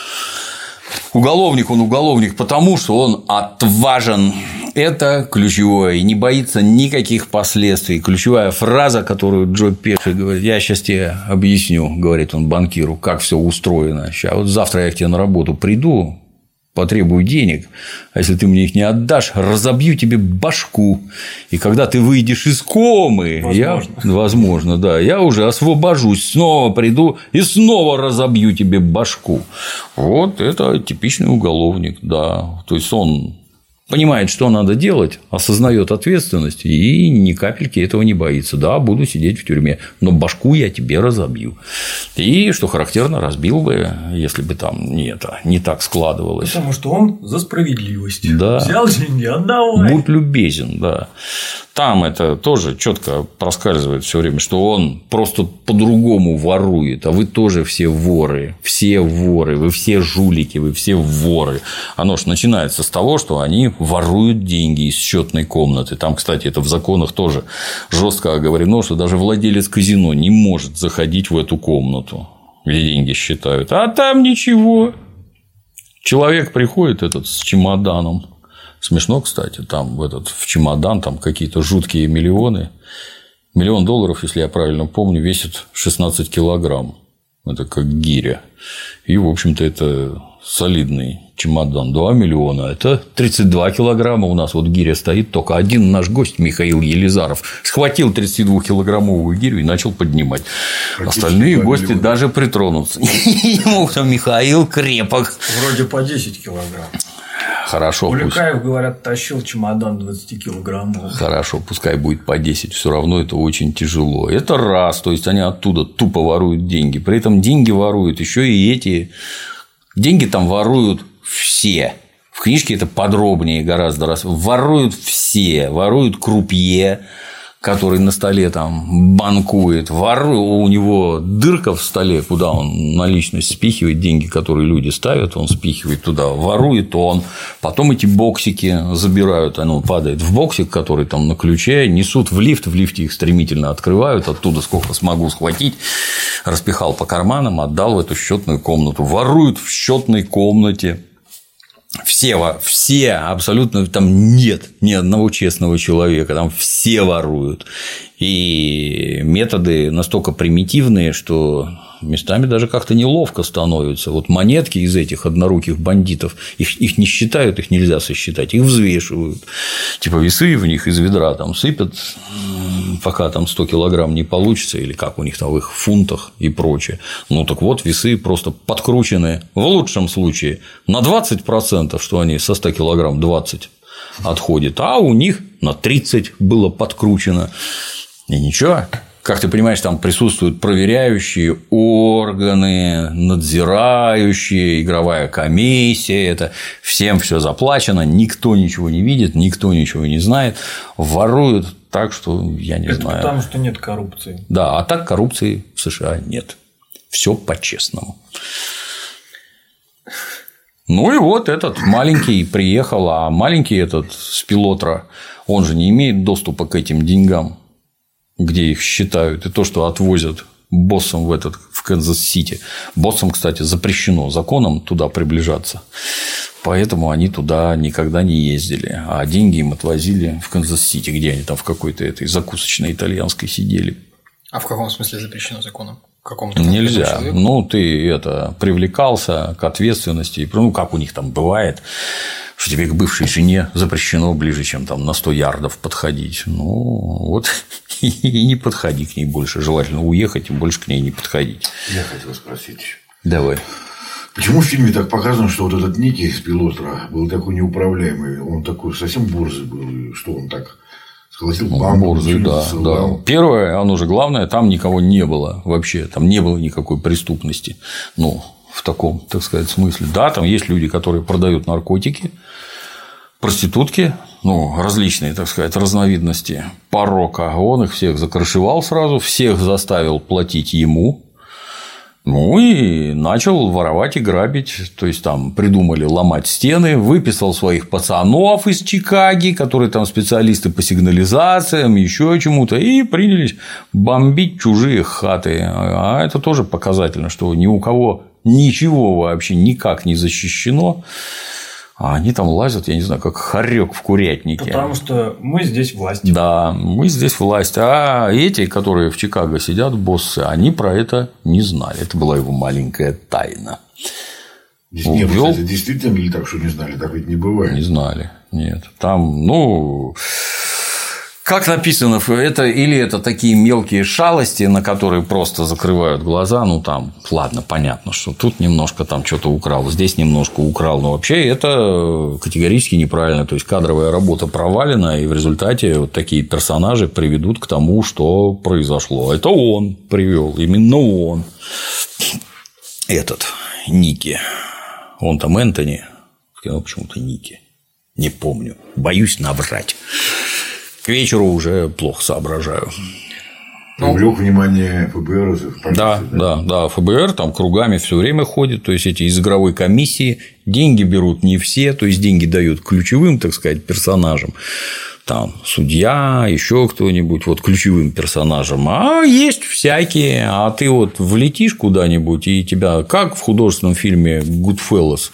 S1: Уголовник, он уголовник, потому что он отважен. Это ключевое. И не боится никаких последствий. Ключевая фраза, которую Джо Пеши говорит: я сейчас тебе объясню, говорит он банкиру, как все устроено. Сейчас вот завтра я к тебе на работу приду, потребую денег, а если ты мне их не отдашь, разобью тебе башку. И когда ты выйдешь из комы, возможно, я, возможно, да, я уже освобожусь, снова приду и снова разобью тебе башку. Вот это типичный уголовник, да. То есть он понимает, что надо делать, осознает ответственность и ни капельки этого не боится. Да, буду сидеть в тюрьме, но башку я тебе разобью. И, что характерно, разбил бы, если бы там не, это, не так складывалось.
S5: Потому что он за справедливость.
S1: Да.
S5: Взял деньги, отдавай.
S1: Будь любезен, да. Там это тоже четко проскальзывает все время, что он просто по-другому ворует, а вы тоже все воры, все воры, вы все жулики, вы все воры. Оно же начинается с того, что они воруют деньги из счетной комнаты. Там, кстати, это в законах тоже жестко оговорено, что даже владелец казино не может заходить в эту комнату, где деньги считают. А там ничего. Человек приходит этот с чемоданом. Смешно, кстати, там в этот в чемодан там какие-то жуткие миллионы. Миллион долларов, если я правильно помню, весит шестнадцать килограмм. Это как гиря. И, в общем-то, это солидный чемодан. два миллиона. Это тридцать два килограмма. У нас вот гиря стоит. Только один наш гость, Михаил Елизаров, схватил тридцатидвухкилограммовую гирю и начал поднимать. Остальные гости миллиона. Даже притронуться. Ему там Михаил крепок.
S5: Вроде по десять килограмм.
S1: Хорошо.
S5: Улюкаев,
S1: пусть...
S5: говорят, тащил чемодан двадцать килограммов.
S1: Хорошо, пускай будет по десять, все равно это очень тяжело. Это раз, то есть они оттуда тупо воруют деньги. При этом деньги воруют еще и эти. Деньги там воруют все. В книжке это подробнее гораздо раз. Воруют все. Воруют крупье, который на столе там банкует, ворует, у него дырка в столе, куда он наличность спихивает, деньги, которые люди ставят, он спихивает туда, ворует он, потом эти боксики забирают, оно падает в боксик, который там на ключе, несут в лифт, в лифте их стремительно открывают, оттуда сколько смогу схватить, распихал по карманам, отдал в эту счетную комнату, воруют в счетной комнате. Все, все абсолютно, там нет ни одного честного человека, там все воруют. И методы настолько примитивные, что местами даже как-то неловко становится. Вот монетки из этих одноруких бандитов, их, их не считают, их нельзя сосчитать, их взвешивают. Типа весы в них из ведра там сыпят, пока там сто килограмм не получится, или как у них там в их фунтах и прочее. Ну так вот, весы просто подкручены в лучшем случае на двадцать процентов, что они со ста килограмм двадцать отходит, а у них на тридцать было подкручено. И ничего. Как ты понимаешь, там присутствуют проверяющие органы, надзирающие, игровая комиссия, это всем все заплачено, никто ничего не видит, никто ничего не знает, воруют так, что я не
S5: это
S1: знаю.
S5: Потому что нет коррупции. Да,
S1: а так коррупции в США нет. Все по-честному. Ну и вот этот маленький приехал, а маленький этот с пилотра, он же не имеет доступа к этим деньгам, где их считают, и то, что отвозят боссам в этот в Канзас-Сити. Боссам, кстати, запрещено законом туда приближаться. Поэтому они туда никогда не ездили. А деньги им отвозили в Канзас-Сити, где они там в какой-то этой закусочной итальянской сидели.
S4: А в каком смысле запрещено законом? Какому-то
S1: нельзя. Ну, ты это привлекался к ответственности. Ну, как у них там бывает, что тебе к бывшей жене запрещено ближе, чем там на сто ярдов подходить. Ну, вот и не подходи к ней больше. Желательно уехать и больше к ней не подходить.
S2: Я хотел спросить.
S1: Давай.
S2: Почему в фильме так показано, что вот этот Ники из Пилотра был такой неуправляемый? Он такой совсем борзый был. Что он так...
S1: Борзый, да, да. Первое, оно же главное, там никого не было вообще, там не было никакой преступности, ну, в таком, так сказать, смысле. Да, там есть люди, которые продают наркотики, проститутки, ну, различные, так сказать, разновидности порока, он их всех закрышевал сразу, всех заставил платить ему. Ну, и начал воровать и грабить. То есть, там придумали ломать стены, выписал своих пацанов из Чикаго, которые там специалисты по сигнализациям, еще чему-то, и принялись бомбить чужие хаты. А это тоже показательно, что ни у кого ничего вообще никак не защищено. А они там лазят, я не знаю, как хорек в курятнике.
S5: Потому что мы здесь власть.
S1: Да, мы здесь власть. А эти, которые в Чикаго сидят, боссы, они про это не знали. Это была его маленькая тайна.
S2: Здесь не было, кстати, действительно ли так, что не знали? Так ведь не бывает.
S1: Не знали. Нет. Там, ну. Как написано, это или это такие мелкие шалости, на которые просто закрывают глаза, ну там, ладно, понятно, что тут немножко там что-то украл, здесь немножко украл, но вообще это категорически неправильно, то есть кадровая работа провалена, и в результате вот такие персонажи приведут к тому, что произошло. Это он привел, именно он, этот Ники, он там Энтони, ну почему-то Ники, не помню, боюсь наврать. К вечеру уже плохо соображаю.
S2: Привлёк внимание эф бэ эр. Полиции,
S1: да, да, да, да, эф бэ эр там кругами все время ходит, то есть эти из игровой комиссии деньги берут не все, то есть деньги дают ключевым, так сказать, персонажам. Там судья, еще кто-нибудь, вот ключевым персонажам, а есть всякие, а ты вот влетишь куда-нибудь, и тебя, как в художественном фильме Goodfellas,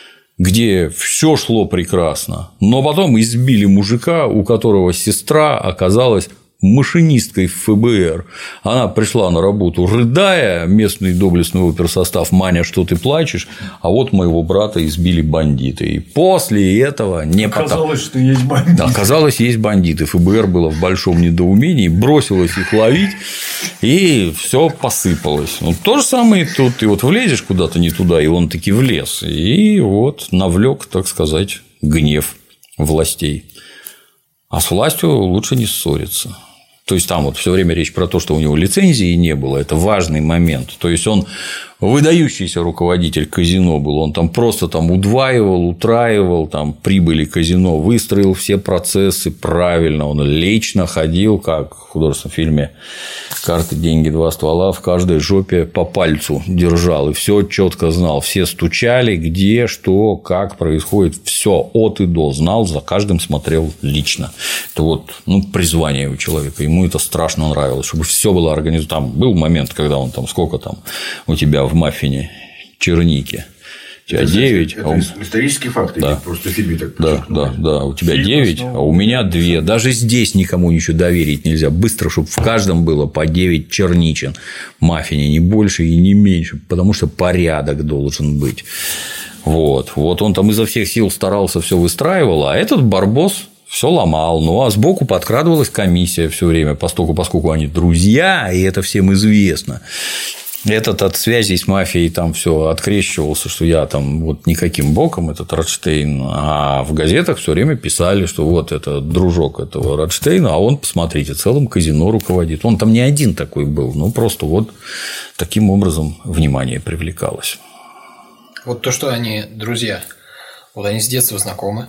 S1: где все шло прекрасно, но потом избили мужика, у которого сестра оказалась машинисткой в эф бэ эр. Она пришла на работу, рыдая, местный доблестный оперсостав: Маня, что ты плачешь? А вот моего брата избили бандиты. И после этого не
S5: оказалось, потом... что есть бандиты.
S1: Да, оказалось, есть бандиты. эф бэ эр было в большом недоумении, бросилось их ловить, и все посыпалось. Ну, то же самое тут. Ты вот влезешь куда-то не туда, и он таки влез. И вот навлек, так сказать, гнев властей. А с властью лучше не ссориться. То есть, там вот все время речь про то, что у него лицензии не было, это важный момент. То есть, он выдающийся руководитель казино был, он там просто там удваивал, утраивал там прибыли казино, выстроил все процессы правильно, он лично ходил, как в художественном фильме «Карты, деньги, два ствола», в каждой жопе по пальцу держал, и все четко знал, все стучали, где, что, как происходит, все от и до знал, за каждым смотрел лично. Это вот, ну, призвание у человека, ему это страшно нравилось, чтобы все было организовано. Там был момент, когда он там сколько там у тебя в маффине черники. У тебя девять.
S2: Это а у... исторический факт,
S1: да.
S2: Просто в фильме так
S1: да, да, да, у тебя девять, а у меня две. Даже здесь никому ничего доверить нельзя. Быстро, чтобы в каждом было по девять черничин. Маффине не больше и не меньше, потому что порядок должен быть. Вот. Вот он там изо всех сил старался, все выстраивал, а этот барбос все ломал. Ну, а сбоку подкрадывалась комиссия все время, поскольку, поскольку они друзья, и это всем известно. Этот от связей с мафией там все открещивался, что я там вот никаким боком, этот Ротштейн, а в газетах все время писали, что вот это дружок этого Ротштейна, а он, посмотрите, целым казино руководит. Он там не один такой был, ну просто вот таким образом внимание привлекалось.
S4: Вот то, что они друзья, вот они с детства знакомы,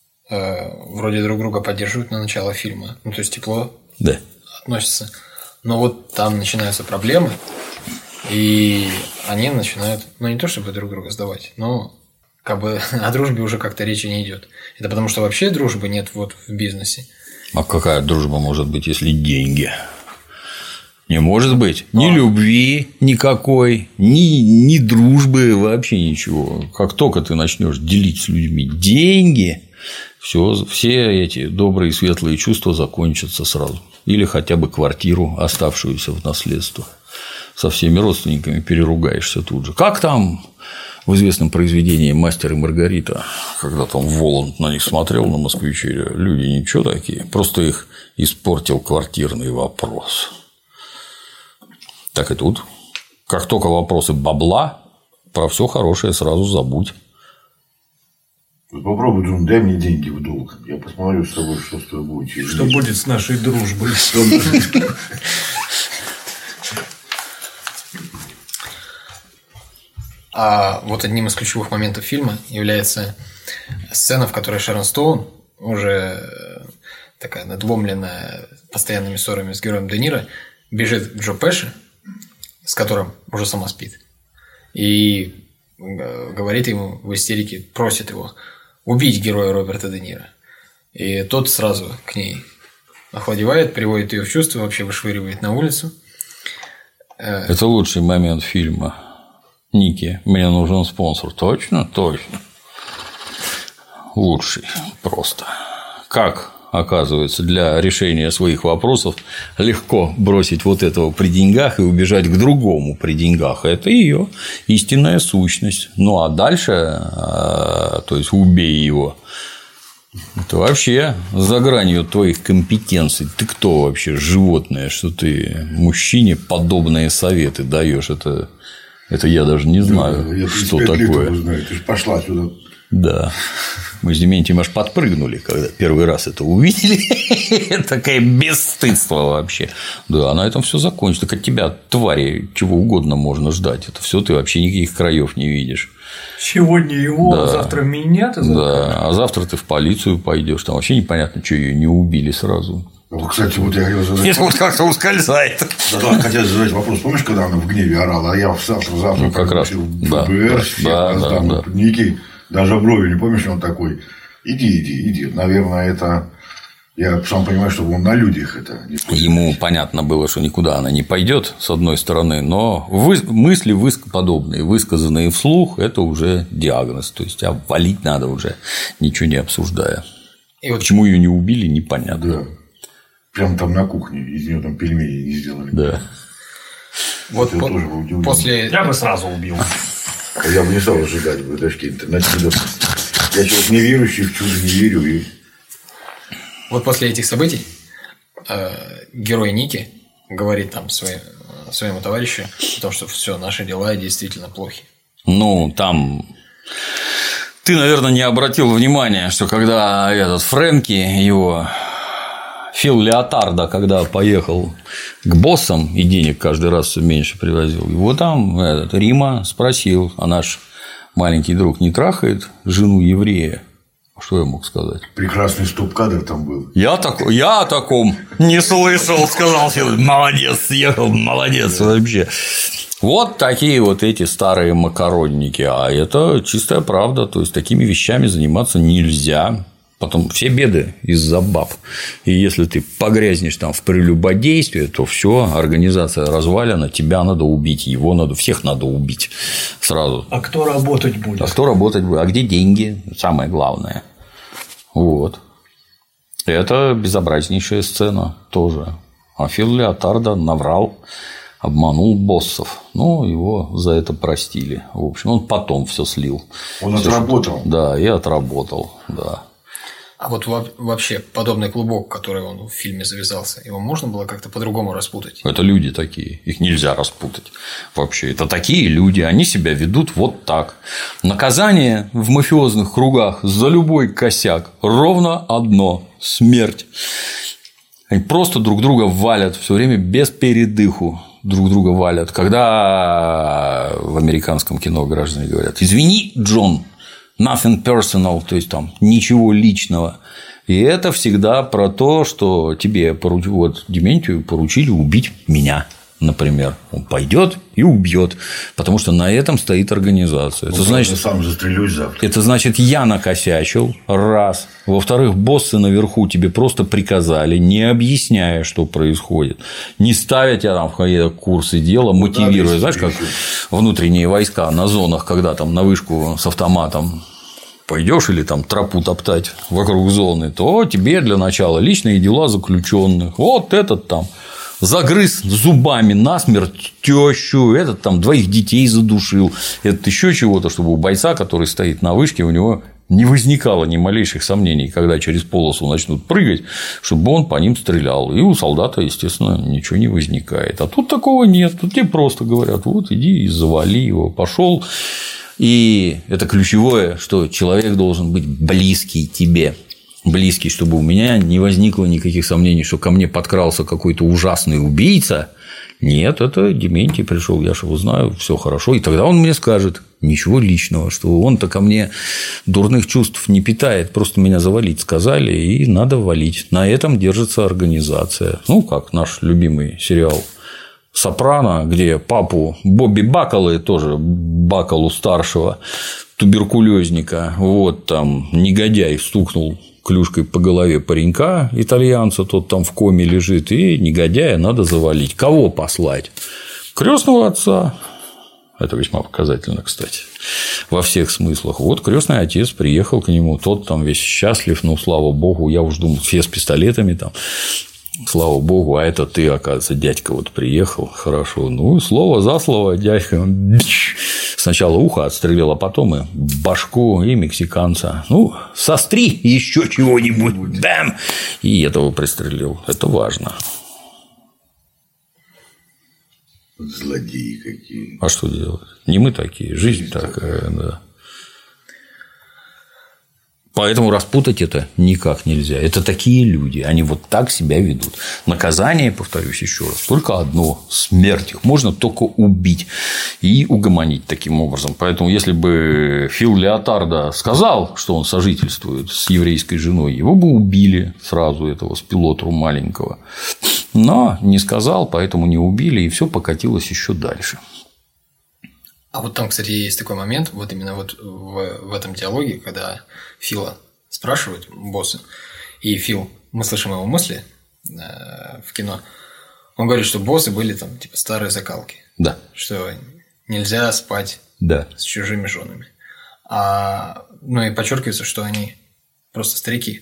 S4: вроде друг друга поддерживают на начало фильма, ну то есть тепло
S1: да.
S4: относятся, но вот там начинаются проблемы. И они начинают, ну, не то чтобы друг друга сдавать, но как бы о дружбе уже как-то речи не идет. Это потому что вообще дружбы нет вот в бизнесе.
S1: А какая дружба может быть, если деньги? Не может быть ни любви никакой, ни, ни дружбы, вообще ничего. Как только ты начнешь делить с людьми деньги, все, все эти добрые светлые чувства закончатся сразу. Или хотя бы квартиру, оставшуюся в наследство. Со всеми родственниками переругаешься тут же. Как там в известном произведении «Мастер и Маргарита», когда там Воланд на них смотрел, на москвичей, люди ничего такие, просто их испортил квартирный вопрос. Так и тут. Как только вопросы бабла, про все хорошее сразу забудь.
S2: Попробуй, Джун, дай мне деньги в долг. Я посмотрю с тобой, что с тобой будет.
S5: Что будет с нашей дружбой?
S4: А вот одним из ключевых моментов фильма является сцена, в которой Шерон Стоун, уже такая надломленная постоянными ссорами с героем Де Ниро, бежит к Джо Пеши, с которым уже сама спит, и говорит ему в истерике, просит его убить героя Роберта Де Ниро. И тот сразу к ней охладевает, приводит ее в чувство, вообще вышвыривает на улицу.
S1: Это лучший момент фильма. Ники, мне нужен спонсор. Точно? Точно. Лучший просто. Как, оказывается, для решения своих вопросов легко бросить вот этого при деньгах и убежать к другому при деньгах. Это ее истинная сущность. Ну а дальше, то есть убей его, это вообще за гранью твоих компетенций. Ты кто вообще, животное, что ты мужчине подобные советы даешь? Это, это я даже не знаю,
S2: да,
S1: что такое.
S2: Знаю. Ты же пошла сюда.
S1: Да. Мы с Дементием аж подпрыгнули, когда первый раз это увидели. Такое бесстыдство вообще. Да, на этом все закончится. Так от тебя, твари, чего угодно можно ждать. Это все ты вообще никаких краев не видишь.
S5: Сегодня его, да. Завтра меня ты закажешь.
S1: Да, а завтра ты в полицию пойдешь. Там вообще непонятно, что ее не убили сразу.
S2: Ну, кстати, вот я хотел задать.
S1: Это вот как-то ускользает.
S2: Да, хотел задать вопрос. Помнишь, когда она в гневе орала, а я завтра, завтра
S1: ну, как раз.
S2: в
S1: Да,
S2: ФБР, всех
S1: да,
S2: раздам.
S1: да, да.
S2: Ники, даже брови, не помнишь, он такой. Иди, иди, иди. Наверное, это. Я сам понимаю, что он на людях это.
S1: Ему понятно было, что никуда она не пойдет, с одной стороны, но вы... мысли выск... подобные, высказанные вслух, это уже диагноз. То есть, а валить надо уже, ничего не обсуждая. И вот почему ее не убили, непонятно.
S2: Да. Прямо там на кухне, из нее там пельмени не сделали.
S1: Да.
S4: Вот по... после.
S5: Я бы сразу убил.
S2: Я бы не стал ожидать бы даже интернет-чудо. Я человек неверующий, в чудо не верю. И...
S4: Вот после этих событий э, герой Ники говорит там своим, своему товарищу о том, что все, наши дела действительно плохи.
S1: Ну, там. Ты, наверное, не обратил внимания, что когда этот Фрэнки, его Фил Леотардо, когда поехал к боссам и денег каждый раз все меньше привозил, его там этот, Рима спросил, а наш маленький друг не трахает жену еврея? Что я мог сказать?
S2: Прекрасный стоп-кадр там был.
S1: Я, так... я о таком не слышал, сказал Фил. Молодец, съехал, молодец вообще. Вот такие вот эти старые макаронники. А это чистая правда. То есть, такими вещами заниматься нельзя. Потом все беды из-за баб. И если ты погрязнешь там в прелюбодействии, то все, организация развалена, тебя надо убить, его надо, всех надо убить сразу.
S5: А кто работать будет?
S1: А кто работать будет? А где деньги? Самое главное. Вот. Это безобразнейшая сцена тоже. А Фил Леотардо наврал, обманул боссов. Ну, его за это простили. В общем, он потом все слил.
S2: Он
S1: всё,
S2: отработал.
S1: Что... Да, и отработал, да.
S4: А вот вообще подобный клубок, который он в фильме завязался, его можно было как-то по-другому распутать?
S1: Это люди такие, их нельзя распутать. Вообще, это такие люди, они себя ведут вот так. Наказание в мафиозных кругах за любой косяк ровно одно – смерть. Они просто друг друга валят все время без передыху. Друг друга валят. Когда в американском кино граждане говорят: извини, Джон, nothing personal, то есть там ничего личного. И это всегда про то, что тебе поручили, вот Дементию поручили убить меня. например, он пойдет и убьет, потому что на этом стоит организация. Это
S2: он
S1: значит,
S2: сам застрелюсь завтра.
S1: Это значит, я накосячил, раз. Во-вторых, боссы наверху тебе просто приказали, не объясняя, что происходит, не ставя тебя там в какие-то курсы дела, мотивируя. Знаешь, как внутренние войска на зонах, когда там на вышку с автоматом пойдешь или там тропу топтать вокруг зоны, то тебе для начала личные дела заключенных. Вот этот там загрыз зубами насмерть тещу, этот там двоих детей задушил, этот еще чего-то, чтобы у бойца, который стоит на вышке, у него не возникало ни малейших сомнений, когда через полосу начнут прыгать, чтобы он по ним стрелял. И у солдата, естественно, ничего не возникает. А тут такого нет. Тут тебе просто говорят: вот иди и завали его, пошел. И это ключевое, что человек должен быть близкий тебе. Близкий, чтобы у меня не возникло никаких сомнений, что ко мне подкрался какой-то ужасный убийца. Нет, это Дементий пришел, я же его знаю, все хорошо. И тогда он мне скажет: ничего личного, что он-то ко мне дурных чувств не питает, просто меня завалить сказали, и надо валить. На этом держится организация. Ну, как наш любимый сериал «Сопрано», где папу Бобби Бакалы, тоже Бакалу старшего, туберкулезника, вот там негодяй стукнул клюшкой по голове паренька итальянца, тот там в коме лежит, и негодяя надо завалить. Кого послать? Крестного отца. Это весьма показательно, кстати, во всех смыслах. Вот крестный отец приехал к нему, тот там весь счастлив, ну, слава богу, я уж думал, все с пистолетами там. Слава богу, а это ты, оказывается, дядька вот приехал, хорошо. Ну, слово за слово, дядька сначала ухо отстрелил, а потом и башку, и мексиканца. Ну, состри еще чего-нибудь, бэм, и этого пристрелил. Это важно.
S2: Злодеи какие.
S1: А что делать? Не мы такие, жизнь такая, да. Поэтому распутать это никак нельзя. Это такие люди, они вот так себя ведут. Наказание, повторюсь еще раз, только одно – смерть. Их можно только убить и угомонить таким образом. Поэтому, если бы Фил Леотардо сказал, что он сожительствует с еврейской женой, его бы убили сразу, этого спилотру маленького. Но не сказал, поэтому не убили, и все покатилось еще дальше.
S4: А вот там, кстати, есть такой момент, вот именно вот в, в этом диалоге, когда Фила спрашивают боссы, и Фил, мы слышим его мысли э, в кино, он говорит, что боссы были там типа старые закалки,
S1: да.
S4: Что нельзя спать
S1: да.
S4: с чужими женами, а, ну и подчеркивается, что они просто старики.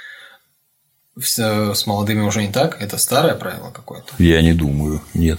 S4: Все с молодыми уже не так, это старое правило какое-то.
S1: Я не думаю, нет.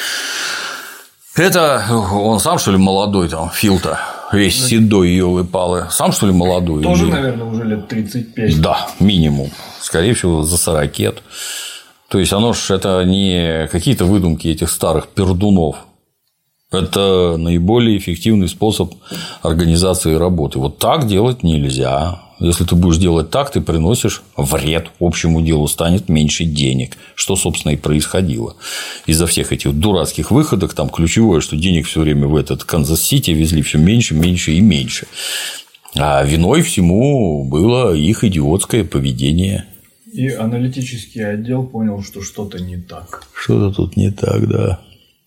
S1: Это он сам, что ли, молодой там, Фил-то, весь седой, елы-палы, сам, что ли, молодой?
S5: Тоже,
S1: или...
S5: наверное, уже лет тридцать пять.
S1: Да, минимум, скорее всего, за сорокет. То есть, оно ж это не какие-то выдумки этих старых пердунов, это наиболее эффективный способ организации работы. Вот так делать нельзя. Если ты будешь делать так, ты приносишь вред общему делу, станет меньше денег, что, собственно, и происходило. Из-за всех этих дурацких выходок, там ключевое, что денег все время в этот Канзас-Сити везли все меньше, меньше и меньше. А виной всему было их идиотское поведение.
S5: И аналитический отдел понял, что что-то не так.
S1: Что-то тут не так, да.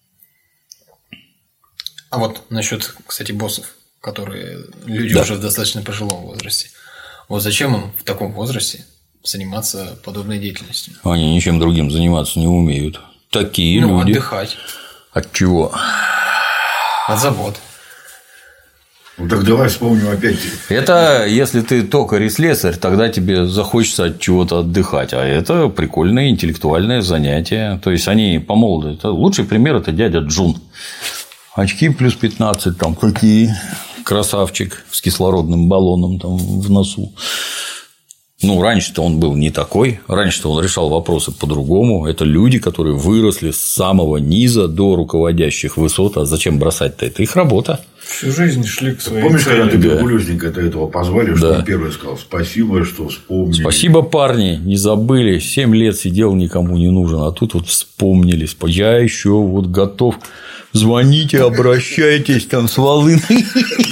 S4: А вот насчет, кстати, боссов, которые люди
S1: да.
S4: уже в достаточно пожилом возрасте. Вот зачем им в таком возрасте заниматься подобной деятельностью?
S1: Они ничем другим заниматься не умеют. Такие
S4: ну,
S1: люди.
S4: Отдыхать.
S1: От чего?
S4: От забот.
S2: Ну так давай вспомним опять.
S1: Это если ты токарь и слесарь, тогда тебе захочется от чего-то отдыхать. А это прикольное интеллектуальное занятие. То есть они по молодости. Лучший пример – это дядя Джун. Очки плюс пятнадцать, там какие. Красавчик с кислородным баллоном там в носу. Ну, раньше-то он был не такой. Раньше-то он решал вопросы по-другому. Это люди, которые выросли с самого низа до руководящих высот. А зачем бросать-то? Это их работа.
S5: Всю жизнь шли к своей
S2: Помнишь,
S5: цели.
S2: когда туберкулезника до этого позвали, что
S1: да.
S2: он первый сказал: спасибо, что вспомнили.
S1: Спасибо, парни, не забыли. Семь лет сидел, никому не нужен. А тут вот вспомнили. Я еще вот готов звоните, обращайтесь там с волыной.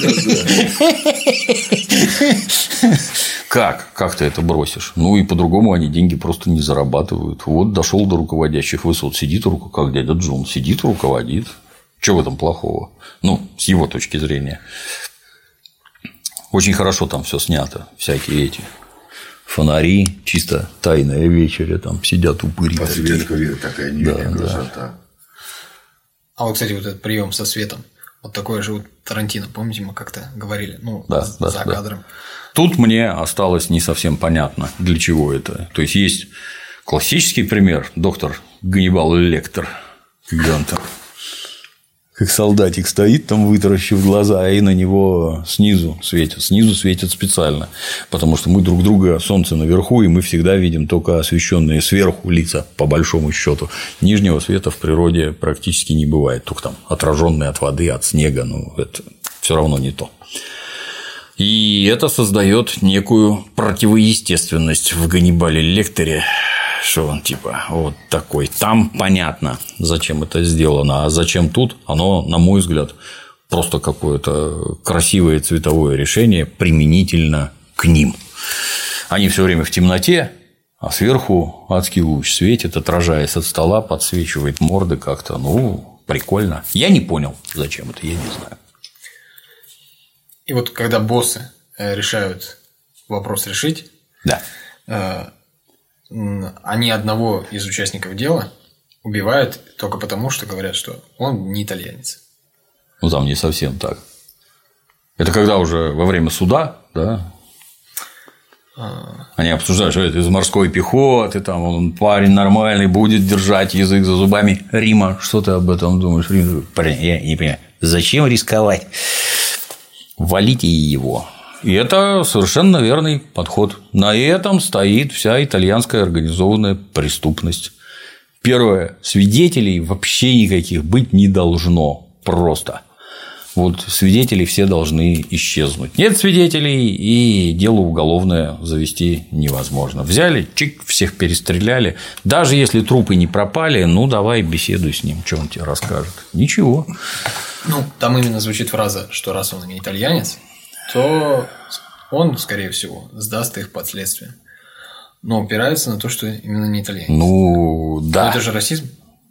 S1: Как? Как ты это бросишь? Ну и по-другому они деньги просто не зарабатывают. Вот дошел до руководящих высот, сидит у руку, как дядя Джон, сидит, руководит. Что в этом плохого? Ну, с его точки зрения. Очень хорошо там все снято, всякие эти фонари, чисто тайная вечеря, там сидят упыри.
S2: Подсветка такая нижняя, да, красота. Да.
S4: А вот, кстати, вот этот прием со светом, вот такое же вот Тарантино, помните, мы как-то говорили, ну,
S1: да,
S4: за
S1: да,
S4: кадром.
S1: Да. Тут мне осталось не совсем понятно, для чего это. То есть есть классический пример, доктор Ганнибал Лектор, когда он там, как солдатик стоит там, вытаращив глаза, и на него снизу светят. Снизу светят специально, потому что мы друг друга, солнце наверху, и мы всегда видим только освещенные сверху лица, по большому счету. Нижнего света в природе практически не бывает, только там отраженные от воды, от снега, ну это все равно не то. И это создает некую противоестественность в Ганнибале Лекторе, что он типа вот такой. Там понятно, зачем это сделано, а зачем тут, оно, на мой взгляд, просто какое-то красивое цветовое решение применительно к ним. Они все время в темноте, а сверху адский луч светит, отражаясь от стола, подсвечивает морды как-то. Ну, прикольно. Я не понял, зачем это, я не знаю.
S4: И вот когда боссы решают вопрос решить,
S1: да.
S4: они одного из участников дела убивают только потому, что говорят, что он не итальянец.
S1: Ну, там не совсем так. Это когда уже во время суда, да, они обсуждают, что это из морской пехоты, там он парень нормальный, будет держать язык за зубами. Рима, что ты об этом думаешь? Рима, парень, я не понимаю, зачем рисковать? Валите его. И это совершенно верный подход. На этом стоит вся итальянская организованная преступность. Первое. Свидетелей вообще никаких быть не должно. Просто. Вот свидетели все должны исчезнуть. Нет свидетелей, и дело уголовное завести невозможно. Взяли, чик, всех перестреляли. Даже если трупы не пропали, ну давай беседуй с ним, что он тебе расскажет. Ничего.
S4: Ну, там именно звучит фраза, что раз он не итальянец, то он, скорее всего, сдаст их под следствие. Но упирается на то, что именно не итальянец.
S1: Ну, да.
S4: Но это же расизм.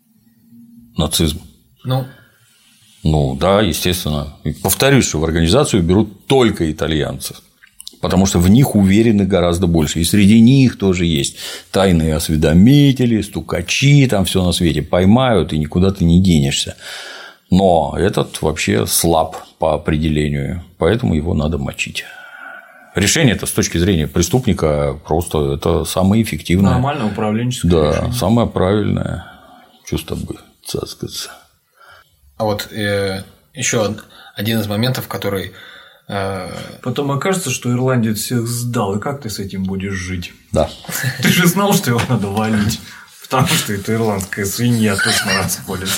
S1: Нацизм.
S4: Ну.
S1: Ну, да, естественно. И повторюсь, что в организацию берут только итальянцев. Потому что в них уверены гораздо больше. И среди них тоже есть тайные осведомители, стукачи, там все на свете поймают, и никуда ты не денешься. Но этот вообще слаб по определению, поэтому его надо мочить. Решение это с точки зрения преступника просто это самое эффективное.
S5: Нормальное управленческое
S1: да,
S5: решение.
S1: Самое правильное. Чувство бы цацкаться.
S4: А вот э, еще один из моментов, который… Э...
S5: Потом окажется, что ирландец всех сдал, и как ты с этим будешь жить?
S1: Да.
S5: Ты же знал, что его надо валить, потому что это ирландская свинья точно расколет.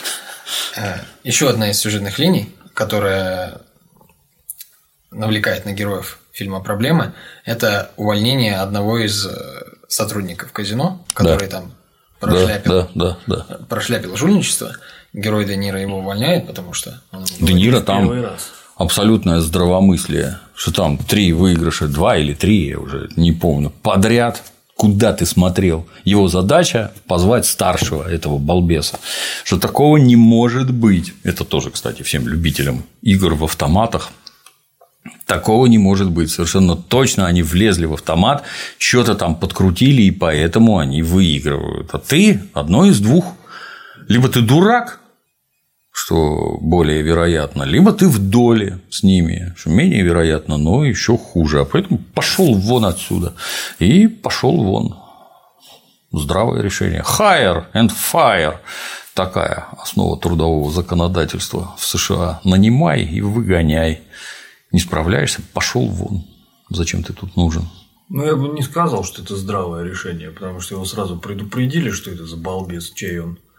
S4: Еще одна из сюжетных линий, которая навлекает на героев фильма проблемы, это увольнение одного из сотрудников казино, который да. там прошляпил,
S1: да, да, да, да.
S4: прошляпил жульничество. Герой Де Ниро его увольняет, потому что… Он
S1: Де Ниро там абсолютное здравомыслие, что там три выигрыша, два или три, я уже не помню, подряд. Куда ты смотрел? Его задача – позвать старшего этого балбеса. Что такого не может быть. Это тоже, кстати, всем любителям игр в автоматах. Такого не может быть. Совершенно точно они влезли в автомат, что-то там подкрутили, и поэтому они выигрывают. А ты одно из двух. Либо ты дурак, что более вероятно, либо ты в доле с ними, что менее вероятно, но еще хуже. А поэтому пошел вон отсюда. И пошел вон. Здравое решение. Hire and fire. Такая основа трудового законодательства в США. Нанимай и выгоняй. Не справляешься, пошел вон. Зачем ты тут нужен?
S5: Ну, я бы не сказал, что это здравое решение, потому что его сразу предупредили, что это за балбес, чей он.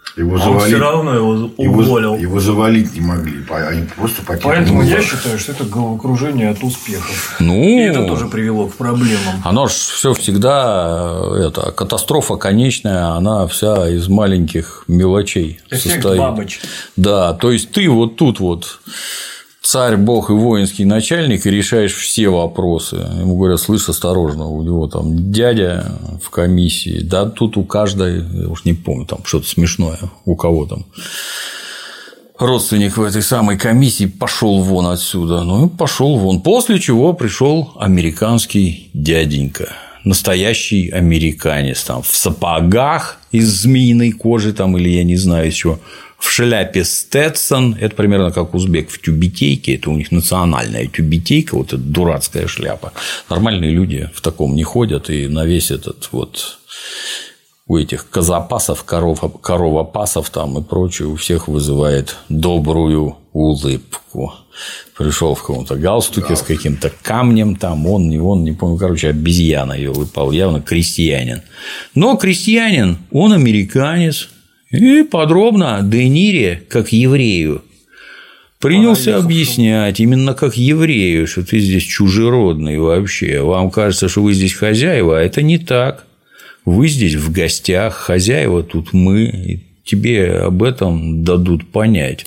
S2: Его
S5: а
S2: завалить,
S5: он все равно его уволил.
S2: Его, его завалить не могли, они просто по титулу.
S5: Поэтому я считаю, что это головокружение от успехов.
S1: Ну,
S5: и это тоже привело к проблемам.
S1: Оно же все всегда, это, катастрофа конечная, она вся из маленьких мелочей
S5: Эффект
S1: состоит.
S5: бабочки.
S1: Да, то есть ты вот тут вот царь, бог и воинский начальник и решаешь все вопросы. Ему говорят, слышь, осторожно, у него там дядя в комиссии, да тут у каждой, я уж не помню, там что-то смешное, у кого там родственник в этой самой комиссии пошел вон отсюда. Ну и пошел вон. После чего пришел американский дяденька. Настоящий американец там в сапогах из змеиной кожи там, или я не знаю еще, в шляпе Сtetson, это примерно как узбек в тюбетейке, это у них национальная тюбетейка, вот эта дурацкая шляпа. Нормальные люди в таком не ходят, и на весь этот вот у этих козапасов, коров, коровопасов там и прочее у всех вызывает добрую улыбку. Пришел в каком-то галстуке с каким-то камнем, там он, не он, не помню, короче, обезьяна ее выпал, явно крестьянин. Но крестьянин, он американец, и подробно Де Нире, как еврею, принялся объяснять, именно как еврею, что ты здесь чужеродный вообще. Вам кажется, что вы здесь хозяева, а это не так. Вы здесь в гостях, хозяева тут мы, и тебе об этом дадут понять.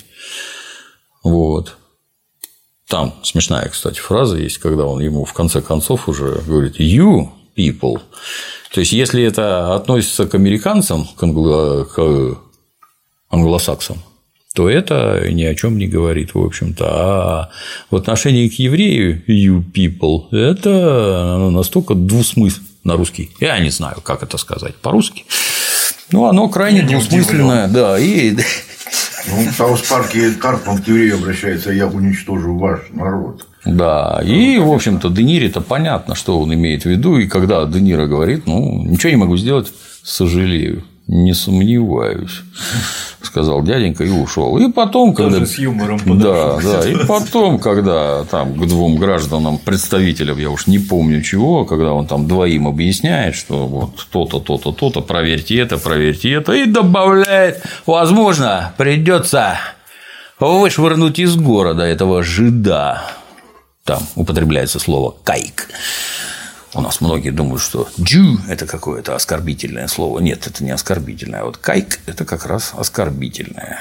S1: Вот. Там смешная, кстати, фраза есть, когда он ему в конце концов уже говорит «you people». То есть, если это относится к американцам, к, англо... к англосаксам, то это ни о чем не говорит, в общем-то. А в отношении к еврею «you people» это настолько двусмысленно на русский. Я не знаю, как это сказать по-русски. Но оно крайне двусмысленное. Да, и...
S2: Ну, в Саус-парке Карпман к еврею обращается: я уничтожу ваш народ.
S1: Да, и, в общем-то, Де Нире-то понятно, что он имеет в виду, и когда Де Ниро говорит, ну, ничего не могу сделать, сожалею, не сомневаюсь, сказал дяденька и ушел. И потом, когда...
S5: Даже с юмором
S1: да, да, и потом, когда там к двум гражданам, представителям, я уж не помню чего, когда он там двоим объясняет, что вот то-то, то-то, то-то, проверьте это, проверьте это, и добавляет, возможно, придется вышвырнуть из города этого жида. Там употребляется слово «кайк». У нас многие думают, что «Jew» – это какое-то оскорбительное слово. Нет, это не оскорбительное. А вот «кайк» – это как раз оскорбительное.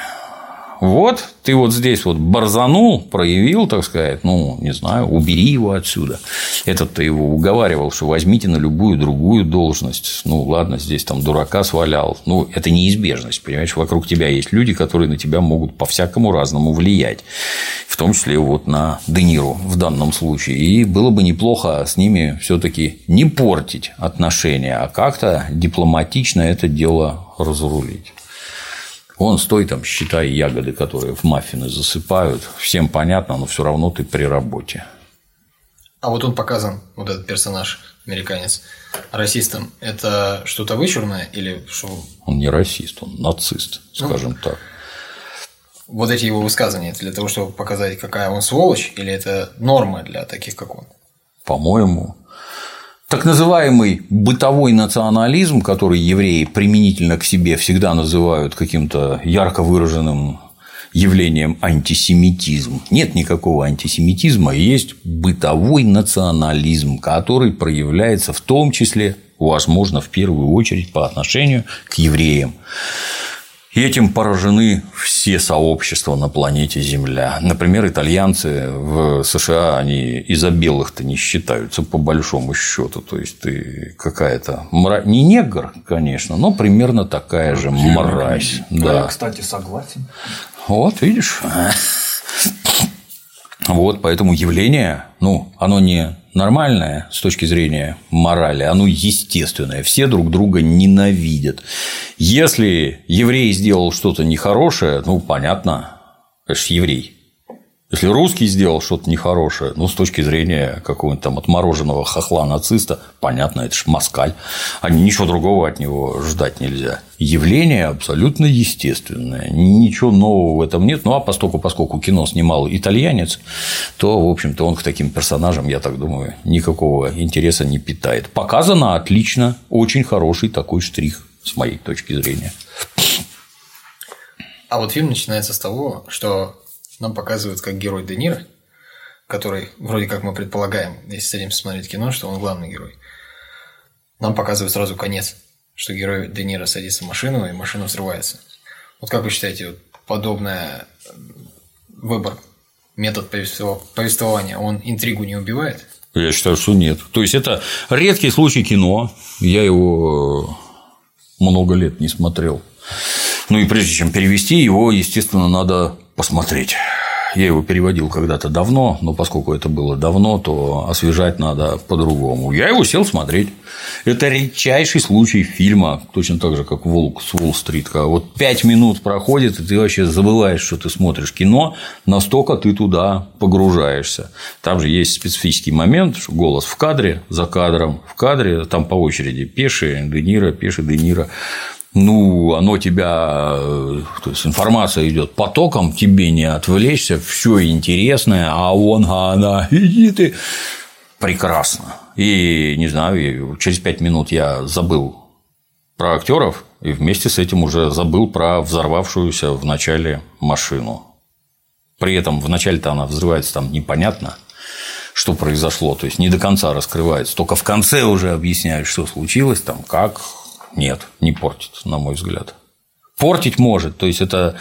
S1: Вот ты вот здесь вот борзанул, проявил, так сказать, ну, не знаю, убери его отсюда. Этот-то его уговаривал, что возьмите на любую другую должность. Ну, ладно, здесь там дурака свалял. Ну, это неизбежность, понимаешь, вокруг тебя есть люди, которые на тебя могут по-всякому разному влиять. В том числе вот на Де Ниро в данном случае. И было бы неплохо с ними все-таки не портить отношения, а как-то дипломатично это дело разрулить. Он стой там, считай ягоды, которые в маффины засыпают. Всем понятно, но все равно ты при работе.
S4: А вот он показан, вот этот персонаж, американец, расистом. Это что-то вычурное или что?
S1: Он не расист, он нацист, скажем ну, так.
S4: Вот эти его высказывания, это для того, чтобы показать, какая он сволочь, или это норма для таких, как он?
S1: По-моему, так называемый бытовой национализм, который евреи применительно к себе всегда называют каким-то ярко выраженным явлением антисемитизм. Нет никакого антисемитизма, есть бытовой национализм, который проявляется в том числе, возможно, в первую очередь по отношению к евреям. И этим поражены все сообщества на планете Земля. Например, итальянцы в США, они из-за белых-то не считаются, по большому счету. То есть ты какая-то мра... не негр, конечно, но примерно такая же мразь. Да.
S5: Я, кстати, согласен.
S1: Вот, видишь. Вот, поэтому явление, ну, оно не нормальное с точки зрения морали, оно естественное. Все друг друга ненавидят. Если еврей сделал что-то нехорошее, ну, понятно, это же еврей. Если русский сделал что-то нехорошее, ну, с точки зрения какого-нибудь там отмороженного хохла-нациста, понятно, это ж москаль, а ничего другого от него ждать нельзя. Явление абсолютно естественное, ничего нового в этом нет. Ну, а поскольку, поскольку кино снимал итальянец, то, в общем-то, он к таким персонажам, я так думаю, никакого интереса не питает. Показано отлично, очень хороший такой штрих, с моей точки зрения.
S4: А вот фильм начинается с того, что нам показывают, как герой Де Ниро, который, вроде как мы предполагаем, если садимся смотреть кино, что он главный герой, нам показывают сразу конец, что герой Де Ниро садится в машину, и машина взрывается. Вот как вы считаете, вот подобный выбор, метод повествования, он интригу не убивает?
S1: Я считаю, что нет. То есть, это редкий случай кино. Я его много лет не смотрел. Ну и прежде чем перевести его, естественно, надо посмотреть. Я его переводил когда-то давно, но поскольку это было давно, то освежать надо по-другому. Я его сел смотреть. Это редчайший случай фильма, точно так же, как «Волк с Уолл-стрит». Вот пять минут проходит, и ты вообще забываешь, что ты смотришь кино, настолько ты туда погружаешься. Там же есть специфический момент, что голос в кадре, за кадром, в кадре, там по очереди Пеши, Де Ниро, Пеши, Де Ниро. Ну, оно тебя, то есть информация идет потоком, тебе не отвлечься, все интересное, а он, а она, иди ты. Прекрасно. И не знаю, через пять минут я забыл про актеров и вместе с этим уже забыл про взорвавшуюся в начале машину. При этом в начале-то она взрывается там непонятно, что произошло, то есть не до конца раскрывается, только в конце уже объясняют, что случилось, там как. Нет, не портит, на мой взгляд. Портить может, то есть это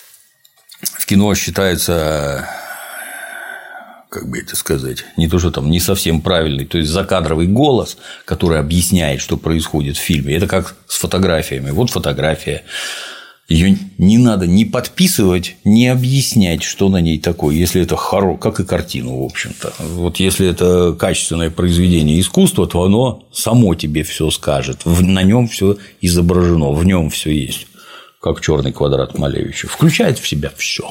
S1: в кино считается, как бы это сказать, не то, что там не совсем правильный, то есть закадровый голос, который объясняет, что происходит в фильме. Это как с фотографиями. Вот фотография. Ее не надо ни подписывать, ни объяснять, что на ней такое, если это хоро... как и картину, в общем-то. Вот если это качественное произведение искусства, то оно само тебе все скажет. На нем все изображено, в нем все есть, как черный квадрат Малевича. Включает в себя все.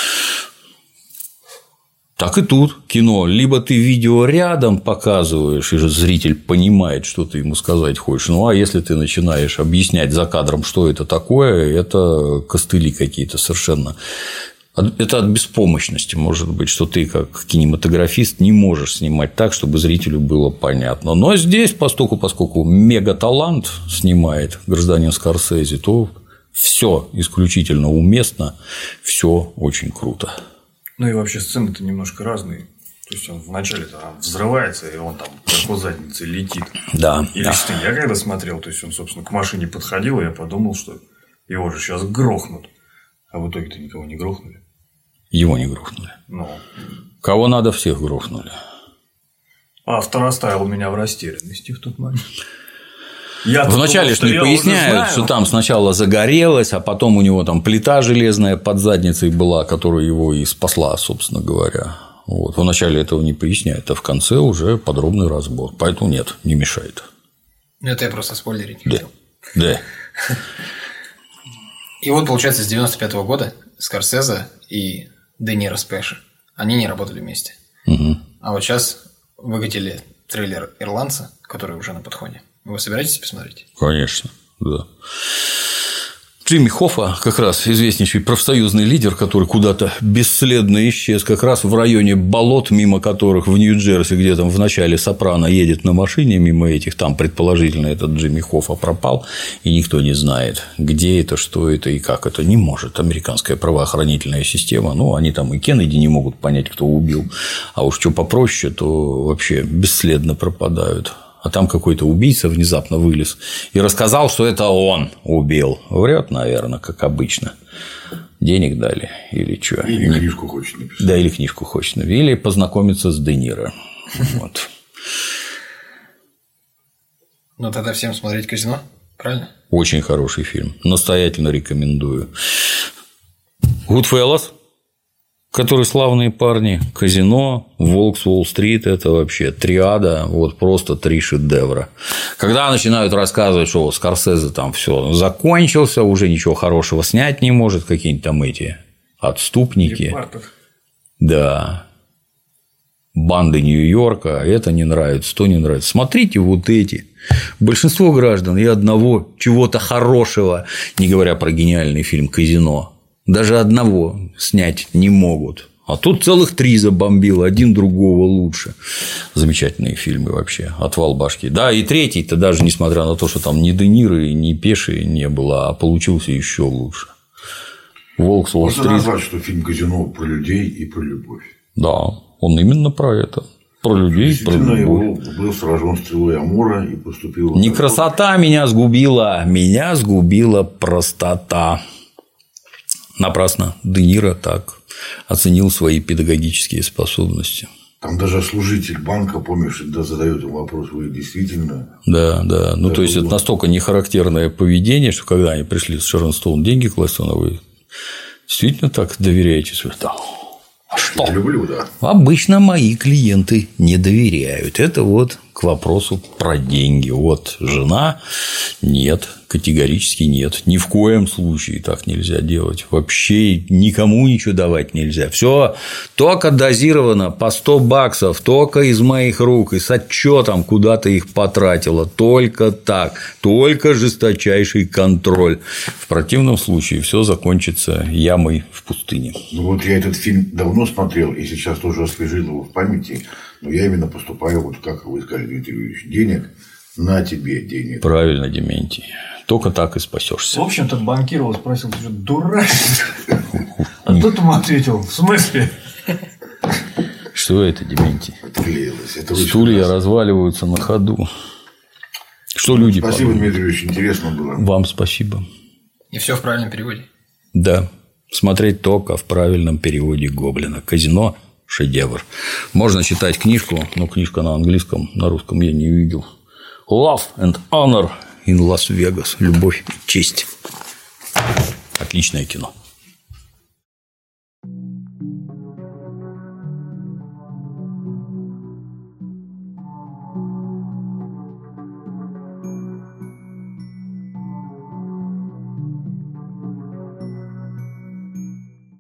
S1: Так и тут кино. Либо ты видео рядом показываешь, и же зритель понимает, что ты ему сказать хочешь. Ну, а если ты начинаешь объяснять за кадром, что это такое, это костыли какие-то совершенно. Это от беспомощности, может быть, что ты, как кинематографист, не можешь снимать так, чтобы зрителю было понятно. Но здесь, поскольку, поскольку мегаталант снимает гражданин Скорсезе, то все исключительно уместно, все очень круто.
S5: Ну и вообще сцены-то немножко разные. То есть он вначале там взрывается, и он там по заднице летит.
S1: Да.
S5: Или
S1: да.
S5: что я когда смотрел, то есть он, собственно, к машине подходил, и я подумал, что его же сейчас грохнут. А в итоге-то никого не грохнули.
S1: Его не грохнули.
S5: Ну.
S1: Кого надо, всех грохнули.
S5: Автор оставил меня в растерянности в тот момент. Я
S1: Вначале же не поясняют, что там сначала загорелось, а потом у него там плита железная под задницей была, которая его и спасла, собственно говоря. Вот. Вначале этого не поясняют, а в конце уже подробный разбор. Поэтому нет, не мешает.
S4: Ну, это я просто спойлерить не
S1: да.
S4: хотел.
S1: Да.
S4: И вот, получается, с девяносто пятого года Скорсезе и Де Ниро с Пеши, они не работали вместе.
S1: Угу.
S4: А вот сейчас выкатили трейлер «Ирландца», который уже на подходе. Вы собираетесь посмотреть?
S1: Конечно, да. Джимми Хоффа, как раз известнейший профсоюзный лидер, который куда-то бесследно исчез, как раз в районе болот, мимо которых в Нью-Джерси, где там в начале «Сопрано» едет на машине, мимо этих, там предположительно этот Джимми Хоффа пропал, и никто не знает, где это, что это и как это. Не может американская правоохранительная система, ну, они там и Кеннеди не могут понять, кто убил, а уж что попроще, то вообще бесследно пропадают. А там какой-то убийца внезапно вылез и рассказал, что это он убил. Врет, наверное, как обычно. Денег дали или что?
S2: Или не... книжку хочет написать.
S1: Да, или книжку хочет написать. Или познакомиться с Де Ниро. Вот.
S4: Ну, тогда всем смотреть «Казино», правильно?
S1: Очень хороший фильм. Настоятельно рекомендую. Goodfellas, которые славные парни, «Казино», «Волк с Уолл-стрит» – это вообще триада, вот просто три шедевра. Когда начинают рассказывать, что Скорсезе там все закончился, уже ничего хорошего снять не может, какие-нибудь там эти отступники.
S5: Репартер.
S1: Да. Банды Нью-Йорка, это не нравится, то не нравится. Смотрите вот эти. Большинство граждан и одного чего-то хорошего, не говоря про гениальный фильм «Казино», даже одного снять не могут. А тут целых три забомбило, один другого лучше. Замечательные фильмы вообще. Отвал башки. Да, и третий-то даже, несмотря на то, что там ни Де Ниро, ни Пеши не было, а получился еще лучше. Волк с Уолл-стрит.
S2: Можно назвать, что фильм «Казино» про людей и про любовь.
S1: Да, он именно про это. Про людей, про любовь.
S2: Его был сражен стрелой Амура и поступил...
S1: Не красота меня сгубила, меня сгубила простота. Напрасно Де Ниро так оценил свои педагогические способности.
S2: Там даже служитель банка, помнишь, да, задает ему вопрос: вы действительно…
S1: Да, да. Ну, да, то есть, это настолько нехарактерное поведение, что когда они пришли с Шерон Стоун деньги класть, вы действительно так доверяете? Да. А что?
S2: Я люблю, да.
S1: Обычно мои клиенты не доверяют. Это вот к вопросу про деньги. Вот жена – нет, категорически нет. Ни в коем случае так нельзя делать. Вообще никому ничего давать нельзя. Все только дозировано по сто баксов, только из моих рук и с отчетом, куда ты их потратила. Только так. Только жесточайший контроль. В противном случае все закончится ямой в пустыне.
S2: Ну вот я этот фильм давно смотрел и сейчас тоже освежил его в памяти. Но я именно поступаю, вот как вы сказали, Дмитрий Юрьевич, денег на тебе денег.
S1: Правильно, Дементий. Только так и спасешься.
S5: В общем-то, банкир его спросил: ты что, дурак? А тот ему ответил: в смысле?
S1: Что это, Дементий?
S2: Отклеилось. Это
S1: стулья разваливаются на ходу. Что люди
S2: Спасибо,
S1: подумают?
S2: Дмитрий Юрьевич, интересно было.
S1: Вам спасибо.
S4: И все в правильном переводе.
S1: Да. Смотреть только в правильном переводе Гоблина. «Казино» – шедевр. Можно читать книжку, но книжка на английском, на русском я не видел. Love and Honor in Las Vegas. Любовь и честь. Отличное кино.